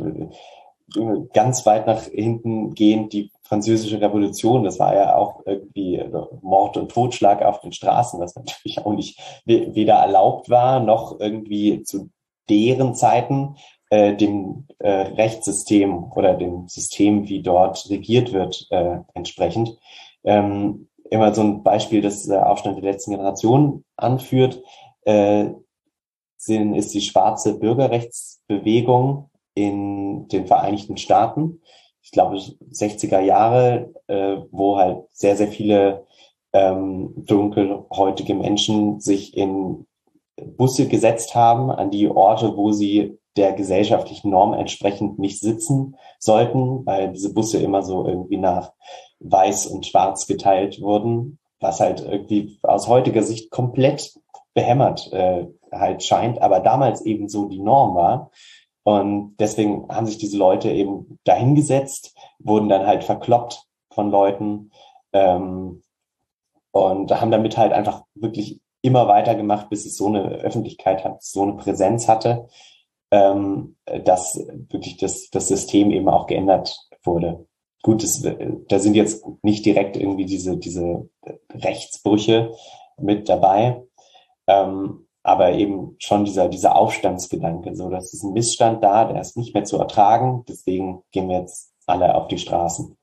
ganz weit nach hinten gehend die Französische Revolution, das war ja auch irgendwie Mord und Totschlag auf den Straßen, was natürlich auch nicht weder erlaubt war, noch irgendwie zu deren Zeiten äh, dem äh, Rechtssystem oder dem System, wie dort regiert wird, äh, entsprechend. Ähm, immer so ein Beispiel, das der Aufstand der letzten Generation anführt, äh, sind, ist die schwarze Bürgerrechtsbewegung in den Vereinigten Staaten. Ich glaube, sechziger Jahre, äh, wo halt sehr, sehr viele ähm, dunkelhäutige Menschen sich in Busse gesetzt haben, an die Orte, wo sie der gesellschaftlichen Norm entsprechend nicht sitzen sollten, weil diese Busse immer so irgendwie nach weiß und schwarz geteilt wurden, was halt irgendwie aus heutiger Sicht komplett behämmert äh, halt scheint, aber damals eben so die Norm war. Und deswegen haben sich diese Leute eben dahingesetzt, wurden dann halt verkloppt von Leuten ähm, und haben damit halt einfach wirklich immer weitergemacht, bis es so eine Öffentlichkeit hat, so eine Präsenz hatte, ähm, dass wirklich das, das System eben auch geändert wurde. Gut, das, da sind jetzt nicht direkt irgendwie diese, diese Rechtsbrüche mit dabei, ähm, aber eben schon dieser, dieser Aufstandsgedanke, so, das ist ein Missstand da, der ist nicht mehr zu ertragen, deswegen gehen wir jetzt alle auf die Straßen.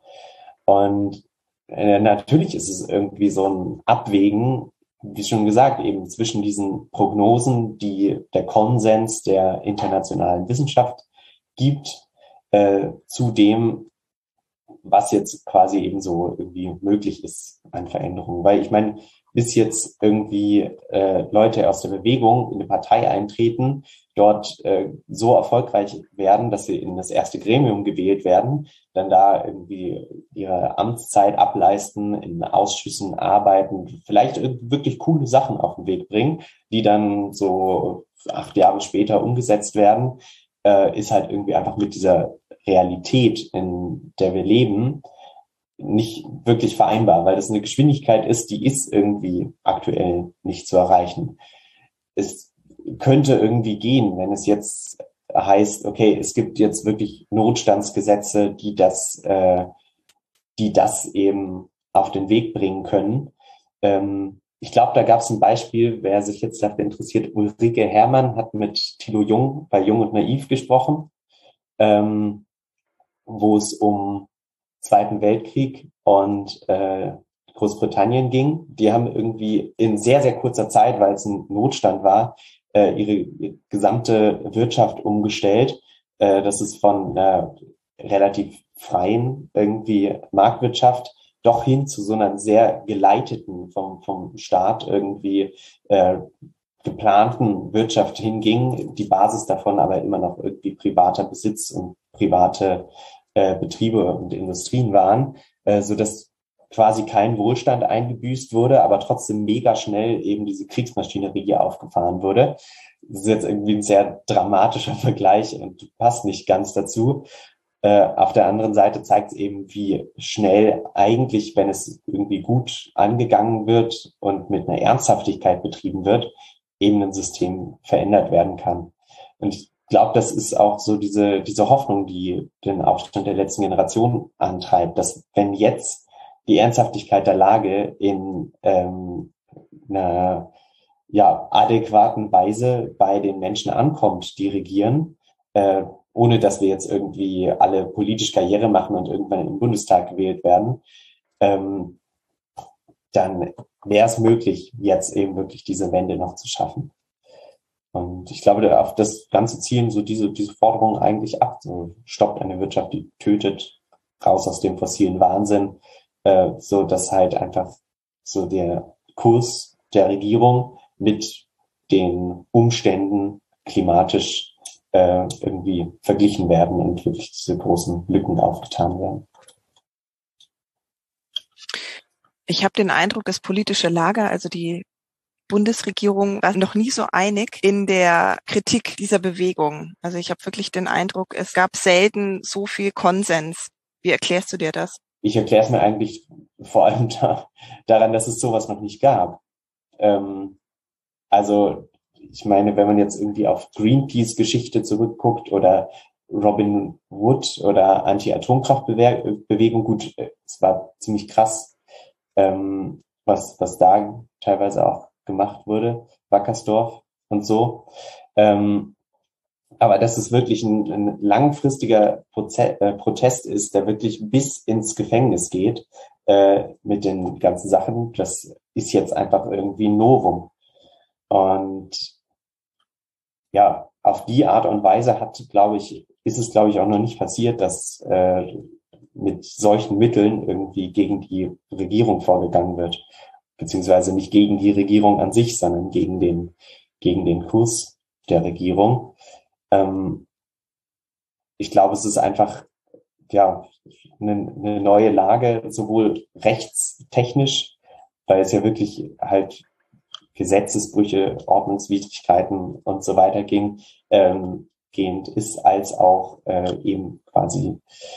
Und äh, natürlich ist es irgendwie so ein Abwägen, wie schon gesagt, eben zwischen diesen Prognosen, die der Konsens der internationalen Wissenschaft gibt, äh, zu dem, was jetzt quasi eben so irgendwie möglich ist an Veränderungen. Weil ich meine, bis jetzt irgendwie äh, Leute aus der Bewegung in eine Partei eintreten, dort äh, so erfolgreich werden, dass sie in das erste Gremium gewählt werden, dann da irgendwie ihre Amtszeit ableisten, in Ausschüssen arbeiten, vielleicht wirklich coole Sachen auf den Weg bringen, die dann so acht Jahre später umgesetzt werden, äh, ist halt irgendwie einfach mit dieser Realität, in der wir leben, nicht wirklich vereinbar, weil das eine Geschwindigkeit ist, die ist irgendwie aktuell nicht zu erreichen. Es könnte irgendwie gehen, wenn es jetzt heißt, okay, es gibt jetzt wirklich Notstandsgesetze, die das, äh, die das eben auf den Weg bringen können. Ähm, ich glaube, da gab es ein Beispiel, wer sich jetzt dafür interessiert, Ulrike Herrmann hat mit Thilo Jung bei Jung und Naiv gesprochen, ähm, wo es um Zweiten Weltkrieg und äh, Großbritannien ging. Die haben irgendwie in sehr, sehr kurzer Zeit, weil es ein Notstand war, äh, ihre, ihre gesamte Wirtschaft umgestellt. Äh, das ist von einer relativ freien irgendwie Marktwirtschaft doch hin zu so einer sehr geleiteten, vom, vom Staat irgendwie äh, geplanten Wirtschaft hinging. Die Basis davon aber immer noch irgendwie privater Besitz und private äh, Betriebe und Industrien waren, äh, so dass quasi kein Wohlstand eingebüßt wurde, aber trotzdem mega schnell eben diese Kriegsmaschinerie aufgefahren wurde. Das ist jetzt irgendwie ein sehr dramatischer Vergleich und passt nicht ganz dazu. Äh, auf der anderen Seite zeigt es eben, wie schnell eigentlich, wenn es irgendwie gut angegangen wird und mit einer Ernsthaftigkeit betrieben wird, eben ein System verändert werden kann. Und ich glaube, das ist auch so diese, diese Hoffnung, die den Aufstand der letzten Generation antreibt, dass wenn jetzt die Ernsthaftigkeit der Lage in ähm, einer ja, adäquaten Weise bei den Menschen ankommt, die regieren, äh, ohne dass wir jetzt irgendwie alle politisch Karriere machen und irgendwann im Bundestag gewählt werden, ähm, dann wäre es möglich, jetzt eben wirklich diese Wende noch zu schaffen. Und ich glaube, auf das Ganze zielen so diese, diese Forderungen eigentlich ab. So, stoppt eine Wirtschaft, die tötet, raus aus dem fossilen Wahnsinn, äh, so dass halt einfach so der Kurs der Regierung mit den Umständen klimatisch äh, irgendwie verglichen werden und wirklich diese großen Lücken aufgetan werden. Ich habe den Eindruck, das politische Lager, also die Bundesregierung, war noch nie so einig in der Kritik dieser Bewegung. Also ich habe wirklich den Eindruck, es gab selten so viel Konsens. Wie erklärst du dir das? Ich erkläre es mir eigentlich vor allem da, daran, dass es sowas noch nicht gab. Ähm, also ich meine, wenn man jetzt irgendwie auf Greenpeace-Geschichte zurückguckt oder Robin Wood oder Anti-Atomkraft-Bewegung, gut, es war ziemlich krass, ähm, was, was da teilweise auch gemacht wurde, Wackersdorf und so. Ähm, aber dass es wirklich ein, ein langfristiger Proze- äh, Protest ist, der wirklich bis ins Gefängnis geht äh, mit den ganzen Sachen, das ist jetzt einfach irgendwie ein Novum. Und ja, auf die Art und Weise hat, glaube ich, ist es, glaube ich, auch noch nicht passiert, dass äh, mit solchen Mitteln irgendwie gegen die Regierung vorgegangen wird, beziehungsweise nicht gegen die Regierung an sich, sondern gegen den, gegen den Kurs der Regierung. Ähm, ich glaube, es ist einfach, ja, eine, eine neue Lage, sowohl rechtstechnisch, weil es ja wirklich halt Gesetzesbrüche, Ordnungswidrigkeiten und so weiter ging, ähm, gehend ist, als auch äh, eben quasi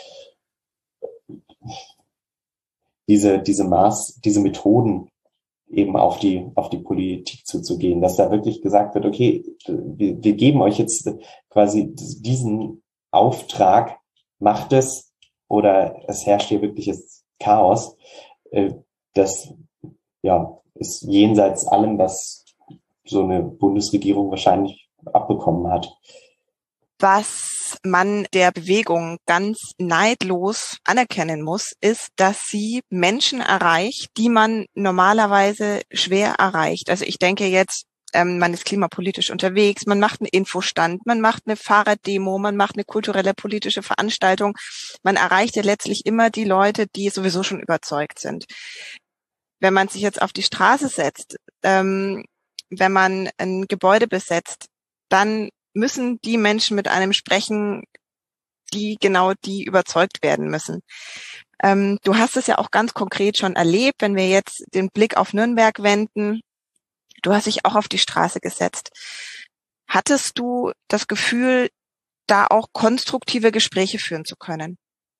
diese, diese Maß, diese Methoden eben auf die, auf die Politik zuzugehen, dass da wirklich gesagt wird, okay, wir, wir geben euch jetzt quasi diesen Auftrag, macht es, oder es herrscht hier wirkliches Chaos. Äh, das, ja, ist jenseits allem, was so eine Bundesregierung wahrscheinlich abbekommen hat. Was man der Bewegung ganz neidlos anerkennen muss, ist, dass sie Menschen erreicht, die man normalerweise schwer erreicht. Also ich denke jetzt, ähm, man ist klimapolitisch unterwegs, man macht einen Infostand, man macht eine Fahrraddemo, man macht eine kulturelle politische Veranstaltung. Man erreicht ja letztlich immer die Leute, die sowieso schon überzeugt sind. Wenn man sich jetzt auf die Straße setzt, ähm, wenn man ein Gebäude besetzt, dann müssen die Menschen mit einem sprechen, die genau die überzeugt werden müssen. Ähm, du hast es ja auch ganz konkret schon erlebt, wenn wir jetzt den Blick auf Nürnberg wenden. Du hast dich auch auf die Straße gesetzt. Hattest du das Gefühl, da auch konstruktive Gespräche führen zu können?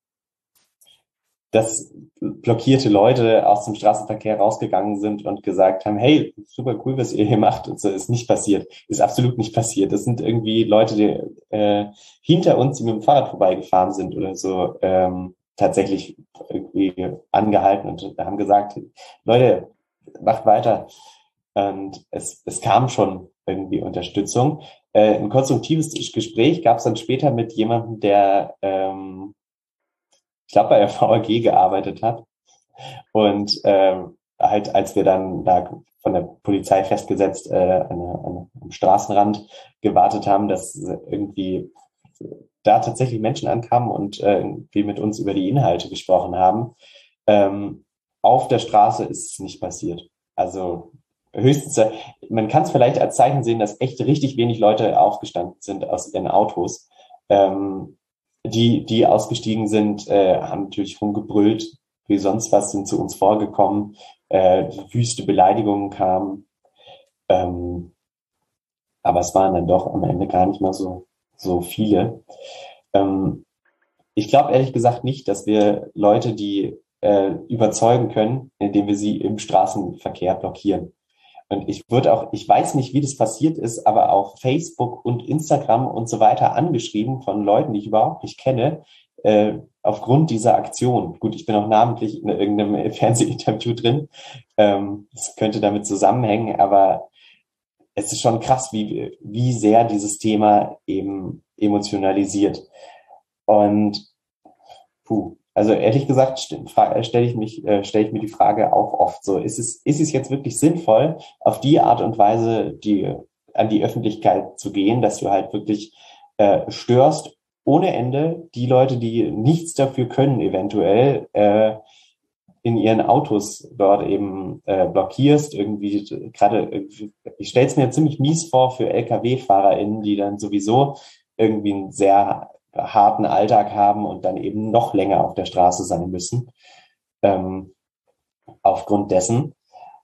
Dass blockierte Leute aus dem Straßenverkehr rausgegangen sind und gesagt haben, hey, super cool, was ihr hier macht. Und so ist nicht passiert. Ist absolut nicht passiert. Das sind irgendwie Leute, die äh, hinter uns, die mit dem Fahrrad vorbeigefahren sind oder so, ähm, tatsächlich irgendwie angehalten und haben gesagt, Leute, macht weiter. Und es, es kam schon irgendwie Unterstützung. Äh, ein konstruktives Gespräch gab es dann später mit jemandem, der ähm, ich glaube, bei der V A G gearbeitet hat. Und ähm, halt, als wir dann da von der Polizei festgesetzt äh, eine, eine, am Straßenrand gewartet haben, dass irgendwie da tatsächlich Menschen ankamen und äh, wir mit uns über die Inhalte gesprochen haben. Ähm, auf der Straße ist es nicht passiert. Also höchstens, äh, man kann es vielleicht als Zeichen sehen, dass echt richtig wenig Leute aufgestanden sind aus ihren Autos. Ähm, die, die ausgestiegen sind, äh, haben natürlich rumgebrüllt, wie sonst was, sind zu uns vorgekommen, äh, wüste Beleidigungen kamen. Ähm, aber es waren dann doch am Ende gar nicht mal so, so viele. Ähm, ich glaube ehrlich gesagt nicht, dass wir Leute, die äh, überzeugen können, indem wir sie im Straßenverkehr blockieren. Und ich würde auch, ich weiß nicht, wie das passiert ist, aber auf Facebook und Instagram und so weiter angeschrieben von Leuten, die ich überhaupt nicht kenne, äh, aufgrund dieser Aktion. Gut, ich bin auch namentlich in irgendeinem Fernsehinterview drin. Ähm, das könnte damit zusammenhängen, aber es ist schon krass, wie, wie sehr dieses Thema eben emotionalisiert. Und puh, also ehrlich gesagt stelle ich mich, äh, stelle ich mir die Frage auch oft so, ist es, ist es jetzt wirklich sinnvoll, auf die Art und Weise die, an die Öffentlichkeit zu gehen, dass du halt wirklich äh, störst ohne Ende die Leute, die nichts dafür können, eventuell äh, in ihren Autos dort eben äh, blockierst, irgendwie gerade, ich stelle es mir ziemlich mies vor für L K W-FahrerInnen, die dann sowieso irgendwie einen sehr harten Alltag haben und dann eben noch länger auf der Straße sein müssen. Ähm, aufgrund dessen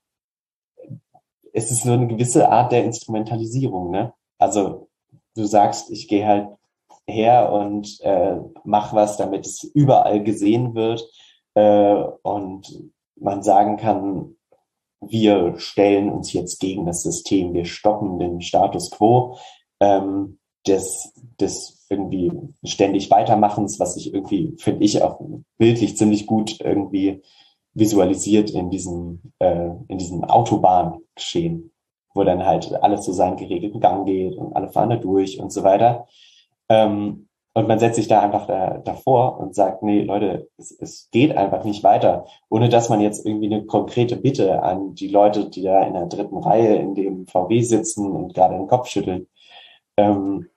ist es nur eine gewisse Art der Instrumentalisierung, ne? Also du sagst, ich gehe halt her und äh, mach was, damit es überall gesehen wird äh, und man sagen kann, wir stellen uns jetzt gegen das System, wir stoppen den Status quo ähm, des, des irgendwie ständig Weitermachens, was sich irgendwie, finde ich, auch bildlich ziemlich gut irgendwie visualisiert in diesem, äh, in diesem Autobahngeschehen, wo dann halt alles so seinen geregelten Gang geht und alle fahren da durch und so weiter. Ähm, und man setzt sich da einfach da, davor und sagt, nee, Leute, es, es geht einfach nicht weiter, ohne dass man jetzt irgendwie eine konkrete Bitte an die Leute, die da in der dritten Reihe in dem V W sitzen und gerade den Kopf schütteln. Ähm,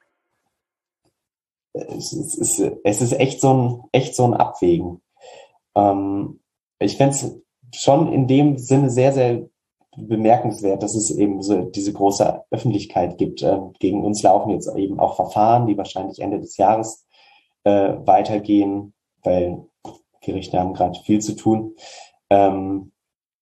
es, es, ist, es ist echt so ein, echt so ein Abwägen. Ähm, ich fände es schon in dem Sinne sehr, sehr bemerkenswert, dass es eben so diese große Öffentlichkeit gibt. Ähm, gegen uns laufen jetzt eben auch Verfahren, die wahrscheinlich Ende des Jahres äh, weitergehen, weil Gerichte haben gerade viel zu tun. Ähm,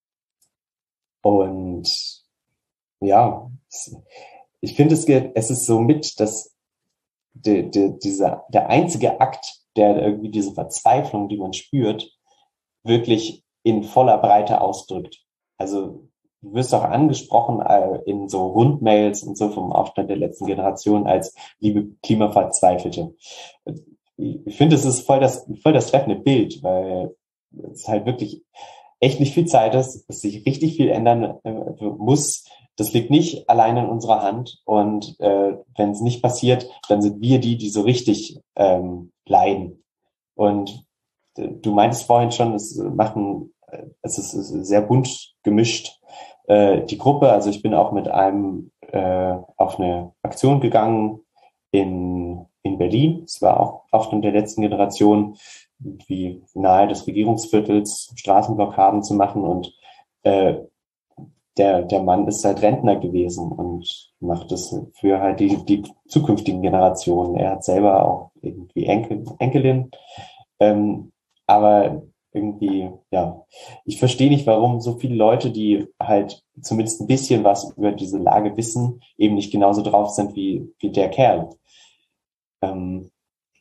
und ja, es, ich finde, es, es ist so mit, dass de, de, dieser, der einzige Akt, der irgendwie diese Verzweiflung, die man spürt, wirklich in voller Breite ausdrückt. Also du wirst auch angesprochen äh, in so Rundmails und so vom Aufstand der letzten Generation als liebe Klimaverzweifelte. Ich finde, es ist voll das, voll das treffende Bild, weil es halt wirklich echt nicht viel Zeit ist, es sich richtig viel ändern äh, muss. Das liegt nicht allein in unserer Hand. Und äh, wenn es nicht passiert, dann sind wir die, die so richtig ähm, leiden. Und äh, du meintest vorhin schon, es machen, es ist, es ist sehr bunt gemischt, äh, die Gruppe. Also ich bin auch mit einem äh, auf eine Aktion gegangen in in Berlin. Es war auch Aufstand der letzten Generation, wie nahe des Regierungsviertels Straßenblockaden zu machen. Und äh, der der Mann ist halt Rentner gewesen und macht das für halt die die zukünftigen Generationen. Er hat selber auch irgendwie Enkel Enkelin, ähm, aber irgendwie, ja, ich verstehe nicht, warum so viele Leute, die halt zumindest ein bisschen was über diese Lage wissen, eben nicht genauso drauf sind wie wie der Kerl. Ähm,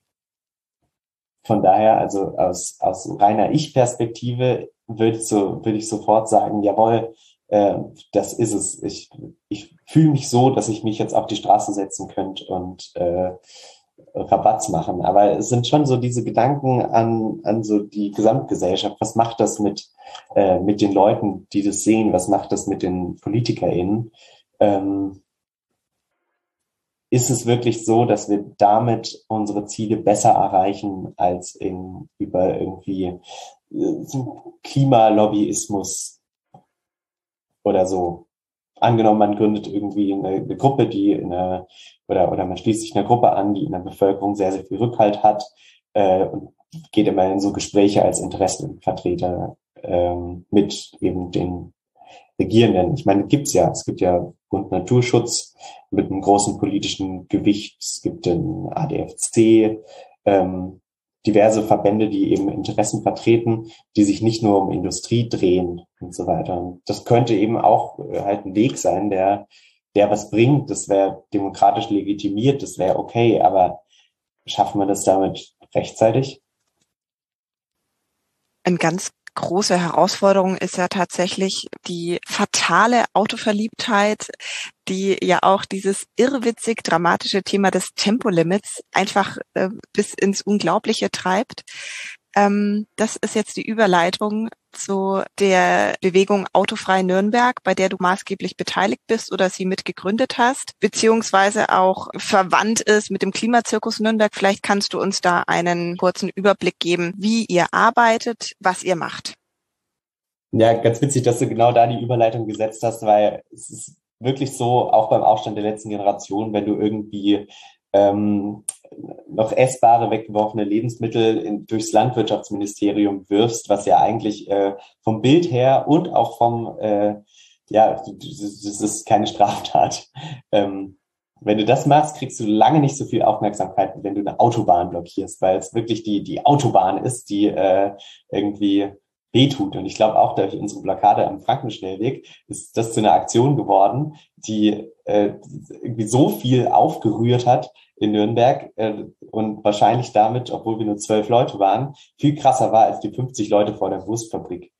von daher, also aus, aus reiner Ich-Perspektive würde ich so, würde ich sofort sagen, jawohl, äh, das ist es. Ich, ich fühle mich so, dass ich mich jetzt auf die Straße setzen könnte und äh, Rabatz machen. Aber es sind schon so diese Gedanken an, an so die Gesamtgesellschaft. Was macht das mit, äh, mit den Leuten, die das sehen? Was macht das mit den PolitikerInnen? Ähm, Ist es wirklich so, dass wir damit unsere Ziele besser erreichen als in, über irgendwie äh, Klimalobbyismus oder so? Angenommen, man gründet irgendwie eine, eine Gruppe, die in einer, oder, oder man schließt sich einer Gruppe an, die in der Bevölkerung sehr, sehr viel Rückhalt hat äh, und geht immer in so Gespräche als Interessenvertreter ähm, mit eben den Regierenden. Ich meine, gibt's ja. Es gibt ja Bund Naturschutz mit einem großen politischen Gewicht. Es gibt den A D F C. ähm, diverse Verbände, die eben Interessen vertreten, die sich nicht nur um Industrie drehen und so weiter. Und das könnte eben auch äh, halt ein Weg sein, der, der was bringt. Das wäre demokratisch legitimiert, das wäre okay, aber schaffen wir das damit rechtzeitig? Eine ganz große Herausforderung ist ja tatsächlich die fatale Autoverliebtheit, die ja auch dieses irrwitzig dramatische Thema des Tempolimits einfach äh, bis ins Unglaubliche treibt. Ähm, das ist jetzt die Überleitung zu der Bewegung Autofrei Nürnberg, bei der du maßgeblich beteiligt bist oder sie mitgegründet hast, beziehungsweise auch verwandt ist mit dem Klimazirkus Nürnberg. Vielleicht kannst du uns da einen kurzen Überblick geben, wie ihr arbeitet, was ihr macht. Ja, ganz witzig, dass du genau da die Überleitung gesetzt hast, weil es ist wirklich so, auch beim Aufstand der letzten Generation, wenn du irgendwie ähm, noch essbare, weggeworfene Lebensmittel in, durchs Landwirtschaftsministerium wirfst, was ja eigentlich äh, vom Bild her und auch vom, äh, ja, das ist keine Straftat. Ähm, wenn du das machst, kriegst du lange nicht so viel Aufmerksamkeit, wie wenn du eine Autobahn blockierst, weil es wirklich die, die Autobahn ist, die äh, irgendwie wehtut. Und ich glaube auch durch unsere Blockade am Frankenschnellweg ist das zu einer Aktion geworden, die äh, irgendwie so viel aufgerührt hat in Nürnberg äh, und wahrscheinlich damit, obwohl wir nur zwölf Leute waren, viel krasser war als die fünfzig Leute vor der Wurstfabrik.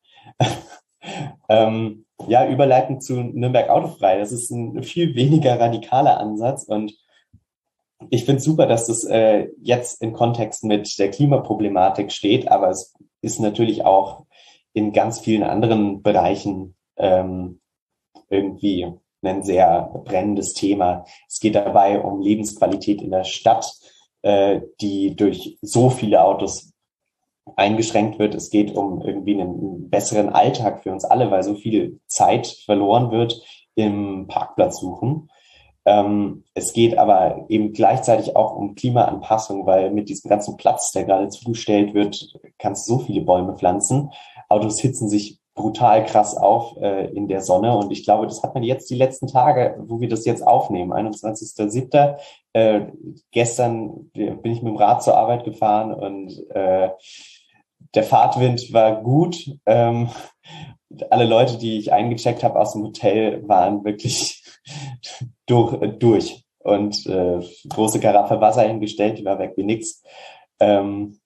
ähm, ja, überleitend zu Nürnberg Autofrei. Das ist ein viel weniger radikaler Ansatz und ich finde es super, dass das äh, jetzt in Kontext mit der Klimaproblematik steht, aber es ist natürlich auch in ganz vielen anderen Bereichen ähm, irgendwie ein sehr brennendes Thema. Es geht dabei um Lebensqualität in der Stadt, äh, die durch so viele Autos eingeschränkt wird. Es geht um irgendwie einen besseren Alltag für uns alle, weil so viel Zeit verloren wird im Parkplatz suchen. Ähm, es geht aber eben gleichzeitig auch um Klimaanpassung, weil mit diesem ganzen Platz, der gerade zugestellt wird, kannst du so viele Bäume pflanzen. Autos hitzen sich brutal krass auf äh, in der Sonne und ich glaube, das hat man jetzt die letzten Tage, wo wir das jetzt aufnehmen, einundzwanzigster siebter Äh, gestern bin ich mit dem Rad zur Arbeit gefahren und äh, der Fahrtwind war gut. Ähm, alle Leute, die ich eingecheckt habe aus dem Hotel, waren wirklich durch, durch und äh, große Karaffe Wasser hingestellt, die war weg wie nix. Ähm,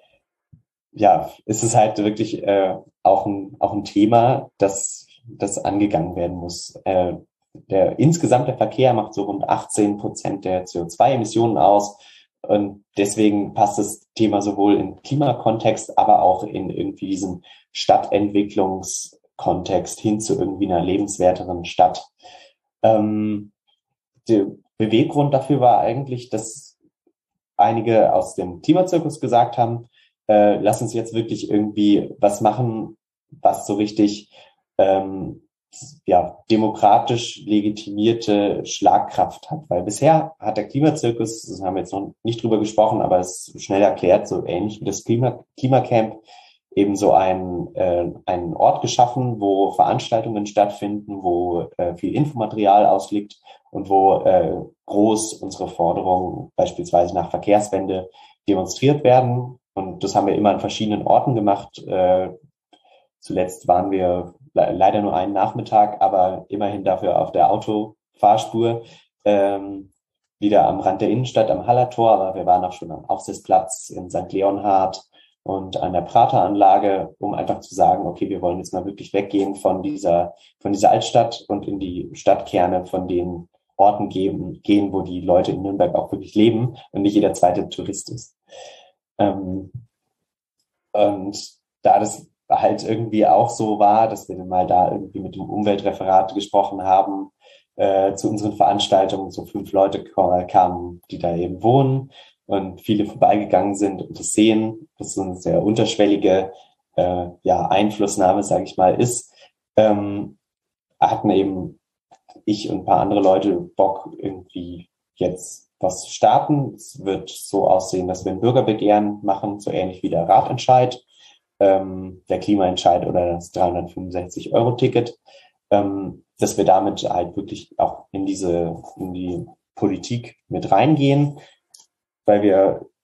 ja, es ist halt wirklich äh, auch ein auch ein Thema, das das angegangen werden muss. Äh, der insgesamt der Verkehr macht so rund achtzehn Prozent der C O zwei Emissionen aus und deswegen passt das Thema sowohl im Klimakontext, aber auch in irgendwie diesem Stadtentwicklungskontext hin zu irgendwie einer lebenswerteren Stadt. Ähm, der Beweggrund dafür war eigentlich, dass einige aus dem Klimazirkus gesagt haben, äh, lass uns jetzt wirklich irgendwie was machen, was so richtig ähm, ja, demokratisch legitimierte Schlagkraft hat. Weil bisher hat der Klimazirkus, das haben wir jetzt noch nicht drüber gesprochen, aber es ist schnell erklärt, so ähnlich wie das Klima, Klimacamp, eben so ein, äh, einen Ort geschaffen, wo Veranstaltungen stattfinden, wo äh, viel Infomaterial ausliegt und wo äh, groß unsere Forderungen beispielsweise nach Verkehrswende demonstriert werden. Und das haben wir immer an verschiedenen Orten gemacht. Äh, zuletzt waren wir le- leider nur einen Nachmittag, aber immerhin dafür auf der Autofahrspur, ähm, wieder am Rand der Innenstadt am Hallertor, aber wir waren auch schon am Aufsitzplatz in Sankt Leonhard und an der Prateranlage, um einfach zu sagen, okay, wir wollen jetzt mal wirklich weggehen von dieser, von dieser Altstadt und in die Stadtkerne, von den Orten gehen, gehen, wo die Leute in Nürnberg auch wirklich leben und nicht jeder zweite Tourist ist. Ähm, und da das halt irgendwie auch so war, dass wir dann mal da irgendwie mit dem Umweltreferat gesprochen haben, äh, zu unseren Veranstaltungen, so fünf Leute kamen, die da eben wohnen und viele vorbeigegangen sind und das sehen, dass so eine sehr unterschwellige äh, ja, Einflussnahme, sage ich mal, ist, ähm, hatten eben ich und ein paar andere Leute Bock, irgendwie jetzt was zu starten. Es wird so aussehen, dass wir ein Bürgerbegehren machen, so ähnlich wie der Ratentscheid, ähm, der Klimaentscheid oder das dreihundertfünfundsechzig-Euro-Ticket, ähm, dass wir damit halt wirklich auch in diese, in die Politik mit reingehen, weil wir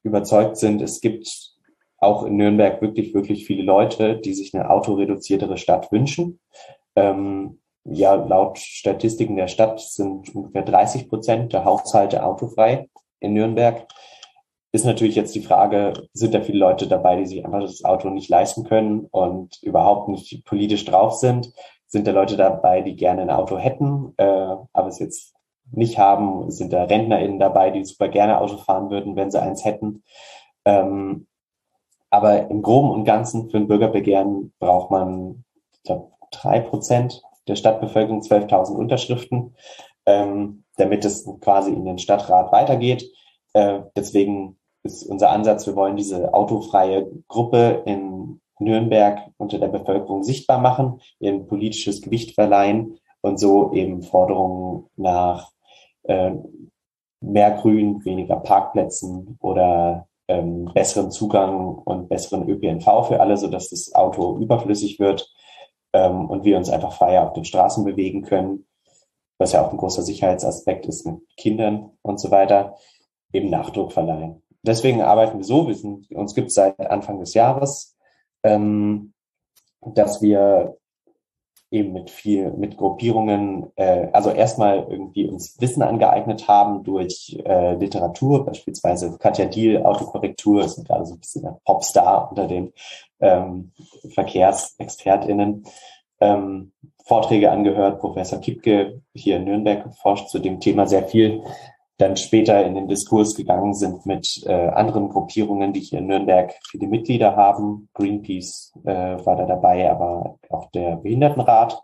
überzeugt sind, es gibt auch in Nürnberg wirklich, wirklich viele Leute, die sich eine autoreduziertere Stadt wünschen. Ähm, ja, laut Statistiken der Stadt sind ungefähr dreißig Prozent der Haushalte autofrei in Nürnberg. Ist natürlich jetzt die Frage, sind da viele Leute dabei, die sich einfach das Auto nicht leisten können und überhaupt nicht politisch drauf sind? Sind da Leute dabei, die gerne ein Auto hätten, äh, aber es jetzt nicht haben? Sind da RentnerInnen dabei, die super gerne Auto fahren würden, wenn sie eins hätten? Ähm, aber im Groben und Ganzen für ein Bürgerbegehren braucht man, ich glaube, drei Prozent der Stadtbevölkerung, zwölftausend Unterschriften, ähm, damit es quasi in den Stadtrat weitergeht. Äh, deswegen ist unser Ansatz, wir wollen diese autofreie Gruppe in Nürnberg unter der Bevölkerung sichtbar machen, ihr ein politisches Gewicht verleihen und so eben Forderungen nach äh, mehr Grün, weniger Parkplätzen oder ähm, besseren Zugang und besseren Ö P N V für alle, sodass das Auto überflüssig wird ähm, und wir uns einfach freier auf den Straßen bewegen können, was ja auch ein großer Sicherheitsaspekt ist mit Kindern und so weiter, eben Nachdruck verleihen. Deswegen arbeiten wir so, wir sind, uns gibt es seit Anfang des Jahres, ähm, dass wir eben mit viel, mit Gruppierungen, äh, also erstmal irgendwie uns Wissen angeeignet haben durch äh, Literatur, beispielsweise Katja Diel, Autokorrektur, ist gerade so ein bisschen ein Popstar unter den ähm, VerkehrsexpertInnen, ähm, Vorträge angehört, Professor Kipke hier in Nürnberg forscht zu dem Thema sehr viel, dann später in den Diskurs gegangen sind mit äh, anderen Gruppierungen, die hier in Nürnberg viele Mitglieder haben. Greenpeace äh, war da dabei, aber auch der Behindertenrat,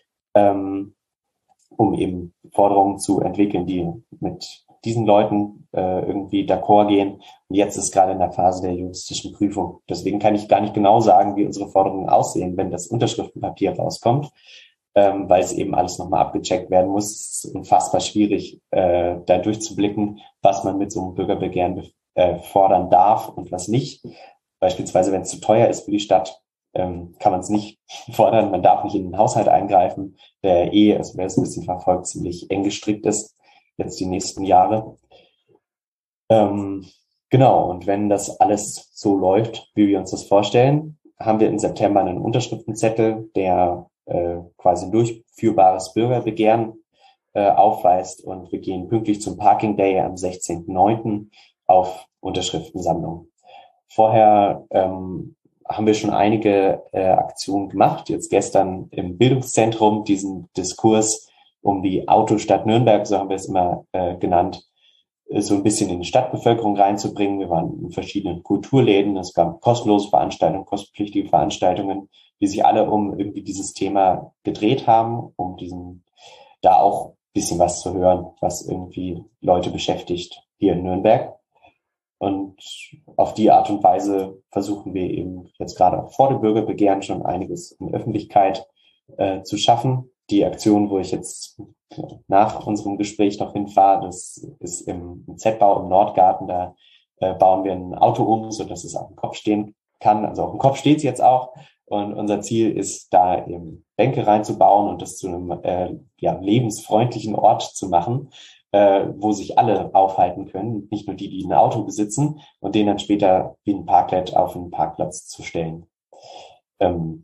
ähm, um eben Forderungen zu entwickeln, die mit diesen Leuten äh, irgendwie d'accord gehen. Und jetzt ist gerade in der Phase der juristischen Prüfung. Deswegen kann ich gar nicht genau sagen, wie unsere Forderungen aussehen, wenn das Unterschriftenpapier rauskommt. Ähm, weil es eben alles nochmal abgecheckt werden muss. Es ist unfassbar schwierig, äh, da durchzublicken, was man mit so einem Bürgerbegehren äh, fordern darf und was nicht. Beispielsweise, wenn es zu teuer ist für die Stadt, ähm, kann man es nicht fordern. Man darf nicht in den Haushalt eingreifen, der eh, also wer es ein bisschen verfolgt, ziemlich eng gestrickt ist, jetzt die nächsten Jahre. Ähm, genau, und wenn das alles so läuft, wie wir uns das vorstellen, haben wir im September einen Unterschriftenzettel, der äh, quasi ein durchführbares Bürgerbegehren äh, aufweist und wir gehen pünktlich zum Parking Day am sechzehnten neunten auf Unterschriftensammlung. Vorher ähm, haben wir schon einige äh, Aktionen gemacht, jetzt gestern im Bildungszentrum diesen Diskurs um die Autostadt Nürnberg, so haben wir es immer äh, genannt, so ein bisschen in die Stadtbevölkerung reinzubringen. Wir waren in verschiedenen Kulturläden, es gab kostenlose Veranstaltungen, kostenpflichtige Veranstaltungen, die sich alle um irgendwie dieses Thema gedreht haben, um diesen, da auch ein bisschen was zu hören, was irgendwie Leute beschäftigt hier in Nürnberg. Und auf die Art und Weise versuchen wir eben jetzt gerade auch vor dem Bürgerbegehren schon einiges in Öffentlichkeit äh, zu schaffen. Die Aktion, wo ich jetzt nach unserem Gespräch noch hinfahre, das ist im, im Z-Bau im Nordgarten. Da äh, bauen wir ein Auto um, so dass es auf dem Kopf stehen kann. Also auf dem Kopf steht es jetzt auch. Und unser Ziel ist, da eben Bänke reinzubauen und das zu einem äh, ja, lebensfreundlichen Ort zu machen, äh, wo sich alle aufhalten können, nicht nur die, die ein Auto besitzen, und den dann später wie ein Parklet auf einen Parkplatz zu stellen. Ähm,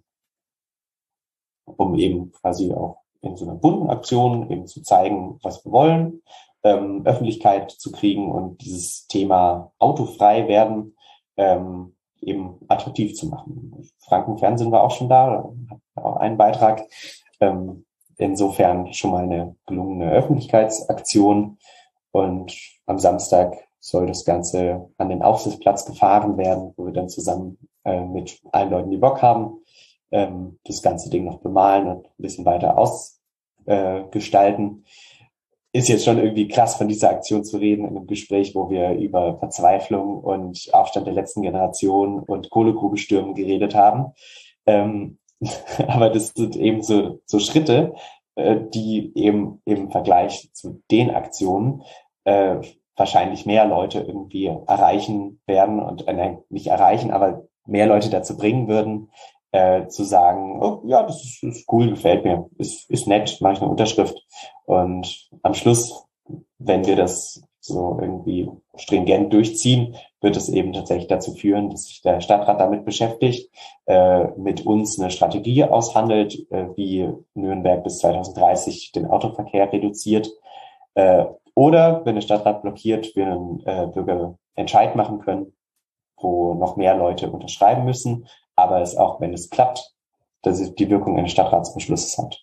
um eben quasi auch in so einer bunten Aktion eben zu zeigen, was wir wollen, ähm, Öffentlichkeit zu kriegen und dieses Thema autofrei werden ähm, eben attraktiv zu machen. Frankenfernsehen war auch schon da, hat auch einen Beitrag. Ähm, insofern schon mal eine gelungene Öffentlichkeitsaktion. Und am Samstag soll das Ganze an den Aufsitzplatz gefahren werden, wo wir dann zusammen äh, mit allen Leuten, die Bock haben, ähm, das ganze Ding noch bemalen und ein bisschen weiter ausgestalten. Äh, Ist jetzt schon irgendwie krass, von dieser Aktion zu reden in einem Gespräch, wo wir über Verzweiflung und Aufstand der letzten Generation und Kohlegrubestürmen geredet haben. Ähm, aber das sind eben so, so Schritte, äh, die eben im Vergleich zu den Aktionen äh, wahrscheinlich mehr Leute irgendwie erreichen werden und äh, nein, nicht erreichen, aber mehr Leute dazu bringen würden, äh, zu sagen, oh ja, das ist, ist cool, gefällt mir, ist, ist nett, mache ich eine Unterschrift. Und am Schluss, wenn wir das so irgendwie stringent durchziehen, wird es eben tatsächlich dazu führen, dass sich der Stadtrat damit beschäftigt, äh, mit uns eine Strategie aushandelt, äh, wie Nürnberg bis zwanzig dreißig den Autoverkehr reduziert. Äh, oder, wenn der Stadtrat blockiert, wir einen äh, Bürgerentscheid machen können, wo noch mehr Leute unterschreiben müssen, aber es auch, wenn es klappt, dass es die Wirkung eines Stadtratsbeschlusses hat.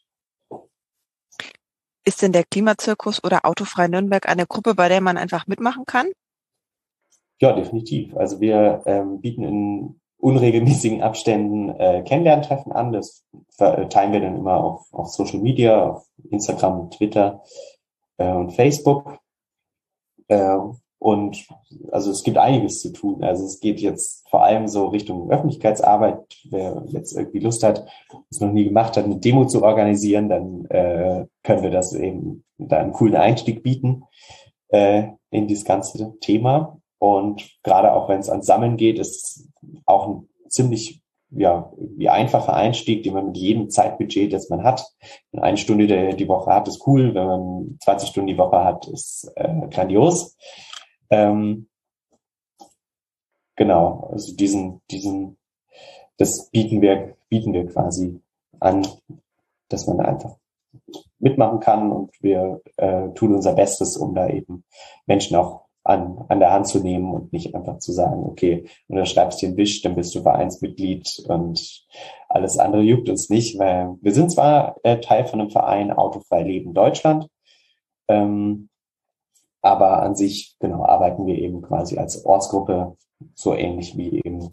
Ist denn der Klimazirkus oder Autofrei Nürnberg eine Gruppe, bei der man einfach mitmachen kann? Ja, definitiv. Also wir ähm, bieten in unregelmäßigen Abständen äh, Kennenlerntreffen an. Das teilen wir dann immer auf, auf Social Media, auf Instagram, Twitter äh, und Facebook. Äh, und also es gibt einiges zu tun. Also es geht jetzt vor allem so Richtung Öffentlichkeitsarbeit. Wer jetzt irgendwie Lust hat, es noch nie gemacht hat, eine Demo zu organisieren, dann äh, können wir das eben da einen coolen Einstieg bieten äh, in dieses ganze Thema. Und gerade auch wenn es ans Sammeln geht, ist auch ein ziemlich ja wie einfacher Einstieg, den man mit jedem Zeitbudget, das man hat. Wenn eine Stunde die, die Woche hat, ist cool. Wenn man zwanzig Stunden die Woche hat, ist äh, grandios. Ähm, genau, also diesen, diesen, das bieten wir, bieten wir quasi an, dass man da einfach mitmachen kann, und wir äh, tun unser Bestes, um da eben Menschen auch an, an der Hand zu nehmen und nicht einfach zu sagen, okay, unterschreibst den Wisch, dann bist du Vereinsmitglied und alles andere juckt uns nicht, weil wir sind zwar äh, Teil von einem Verein Autofrei Leben Deutschland, ähm, aber an sich, genau, arbeiten wir eben quasi als Ortsgruppe so ähnlich wie eben,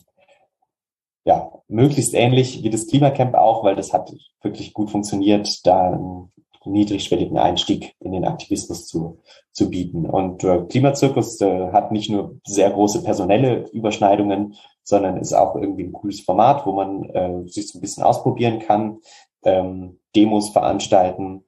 ja, möglichst ähnlich wie das Klimacamp auch, weil das hat wirklich gut funktioniert, da einen niedrigschwelligen Einstieg in den Aktivismus zu, zu bieten. Und äh, Klimazirkus äh, hat nicht nur sehr große personelle Überschneidungen, sondern ist auch irgendwie ein cooles Format, wo man äh, sich so ein bisschen ausprobieren kann, ähm, Demos veranstalten,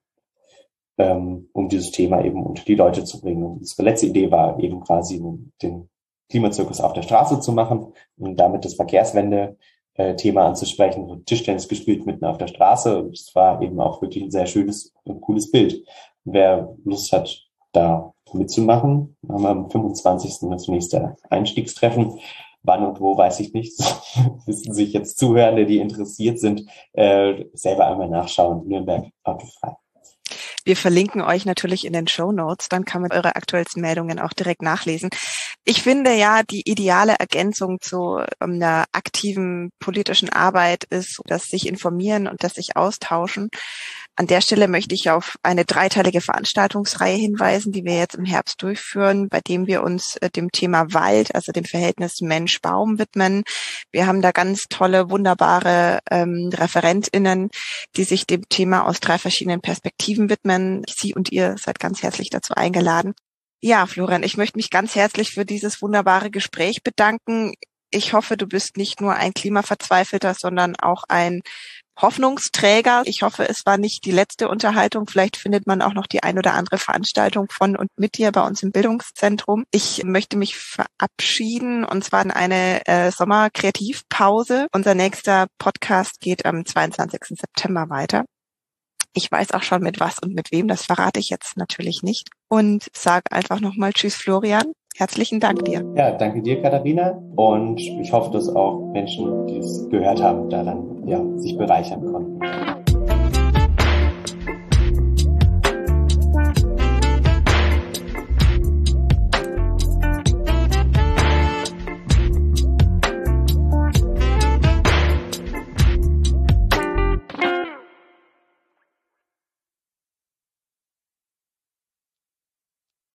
ähm, um dieses Thema eben unter die Leute zu bringen. Und unsere letzte Idee war eben quasi den Klimazirkus auf der Straße zu machen und damit das Verkehrswende-Thema anzusprechen. Tischtennis gespielt mitten auf der Straße, und es war eben auch wirklich ein sehr schönes und cooles Bild. Wer Lust hat, da mitzumachen, haben wir am fünfundzwanzigsten das nächste Einstiegstreffen. Wann und wo, weiß ich nicht. Wissen sich jetzt Zuhörende, die interessiert sind, äh, selber einmal nachschauen. Nürnberg Autofrei. Wir verlinken euch natürlich in den Shownotes, dann kann man eure aktuellsten Meldungen auch direkt nachlesen. Ich finde ja, die ideale Ergänzung zu einer aktiven politischen Arbeit ist das sich informieren und das sich austauschen. An der Stelle möchte ich auf eine dreiteilige Veranstaltungsreihe hinweisen, die wir jetzt im Herbst durchführen, bei dem wir uns dem Thema Wald, also dem Verhältnis Mensch-Baum widmen. Wir haben da ganz tolle, wunderbare ähm, ReferentInnen, die sich dem Thema aus drei verschiedenen Perspektiven widmen. Sie und ihr seid ganz herzlich dazu eingeladen. Ja, Florian, ich möchte mich ganz herzlich für dieses wunderbare Gespräch bedanken. Ich hoffe, du bist nicht nur ein Klimaverzweifelter, sondern auch ein Hoffnungsträger. Ich hoffe, es war nicht die letzte Unterhaltung. Vielleicht findet man auch noch die ein oder andere Veranstaltung von und mit dir bei uns im Bildungszentrum. Ich möchte mich verabschieden, und zwar in eine äh, Sommerkreativpause. Unser nächster Podcast geht am zweiundzwanzigsten September weiter. Ich weiß auch schon mit was und mit wem, das verrate ich jetzt natürlich nicht. Und sage einfach nochmal Tschüss, Florian. Herzlichen Dank dir. Ja, danke dir, Katharina. Und ich hoffe, dass auch Menschen, die es gehört haben, daran ja, sich bereichern konnten.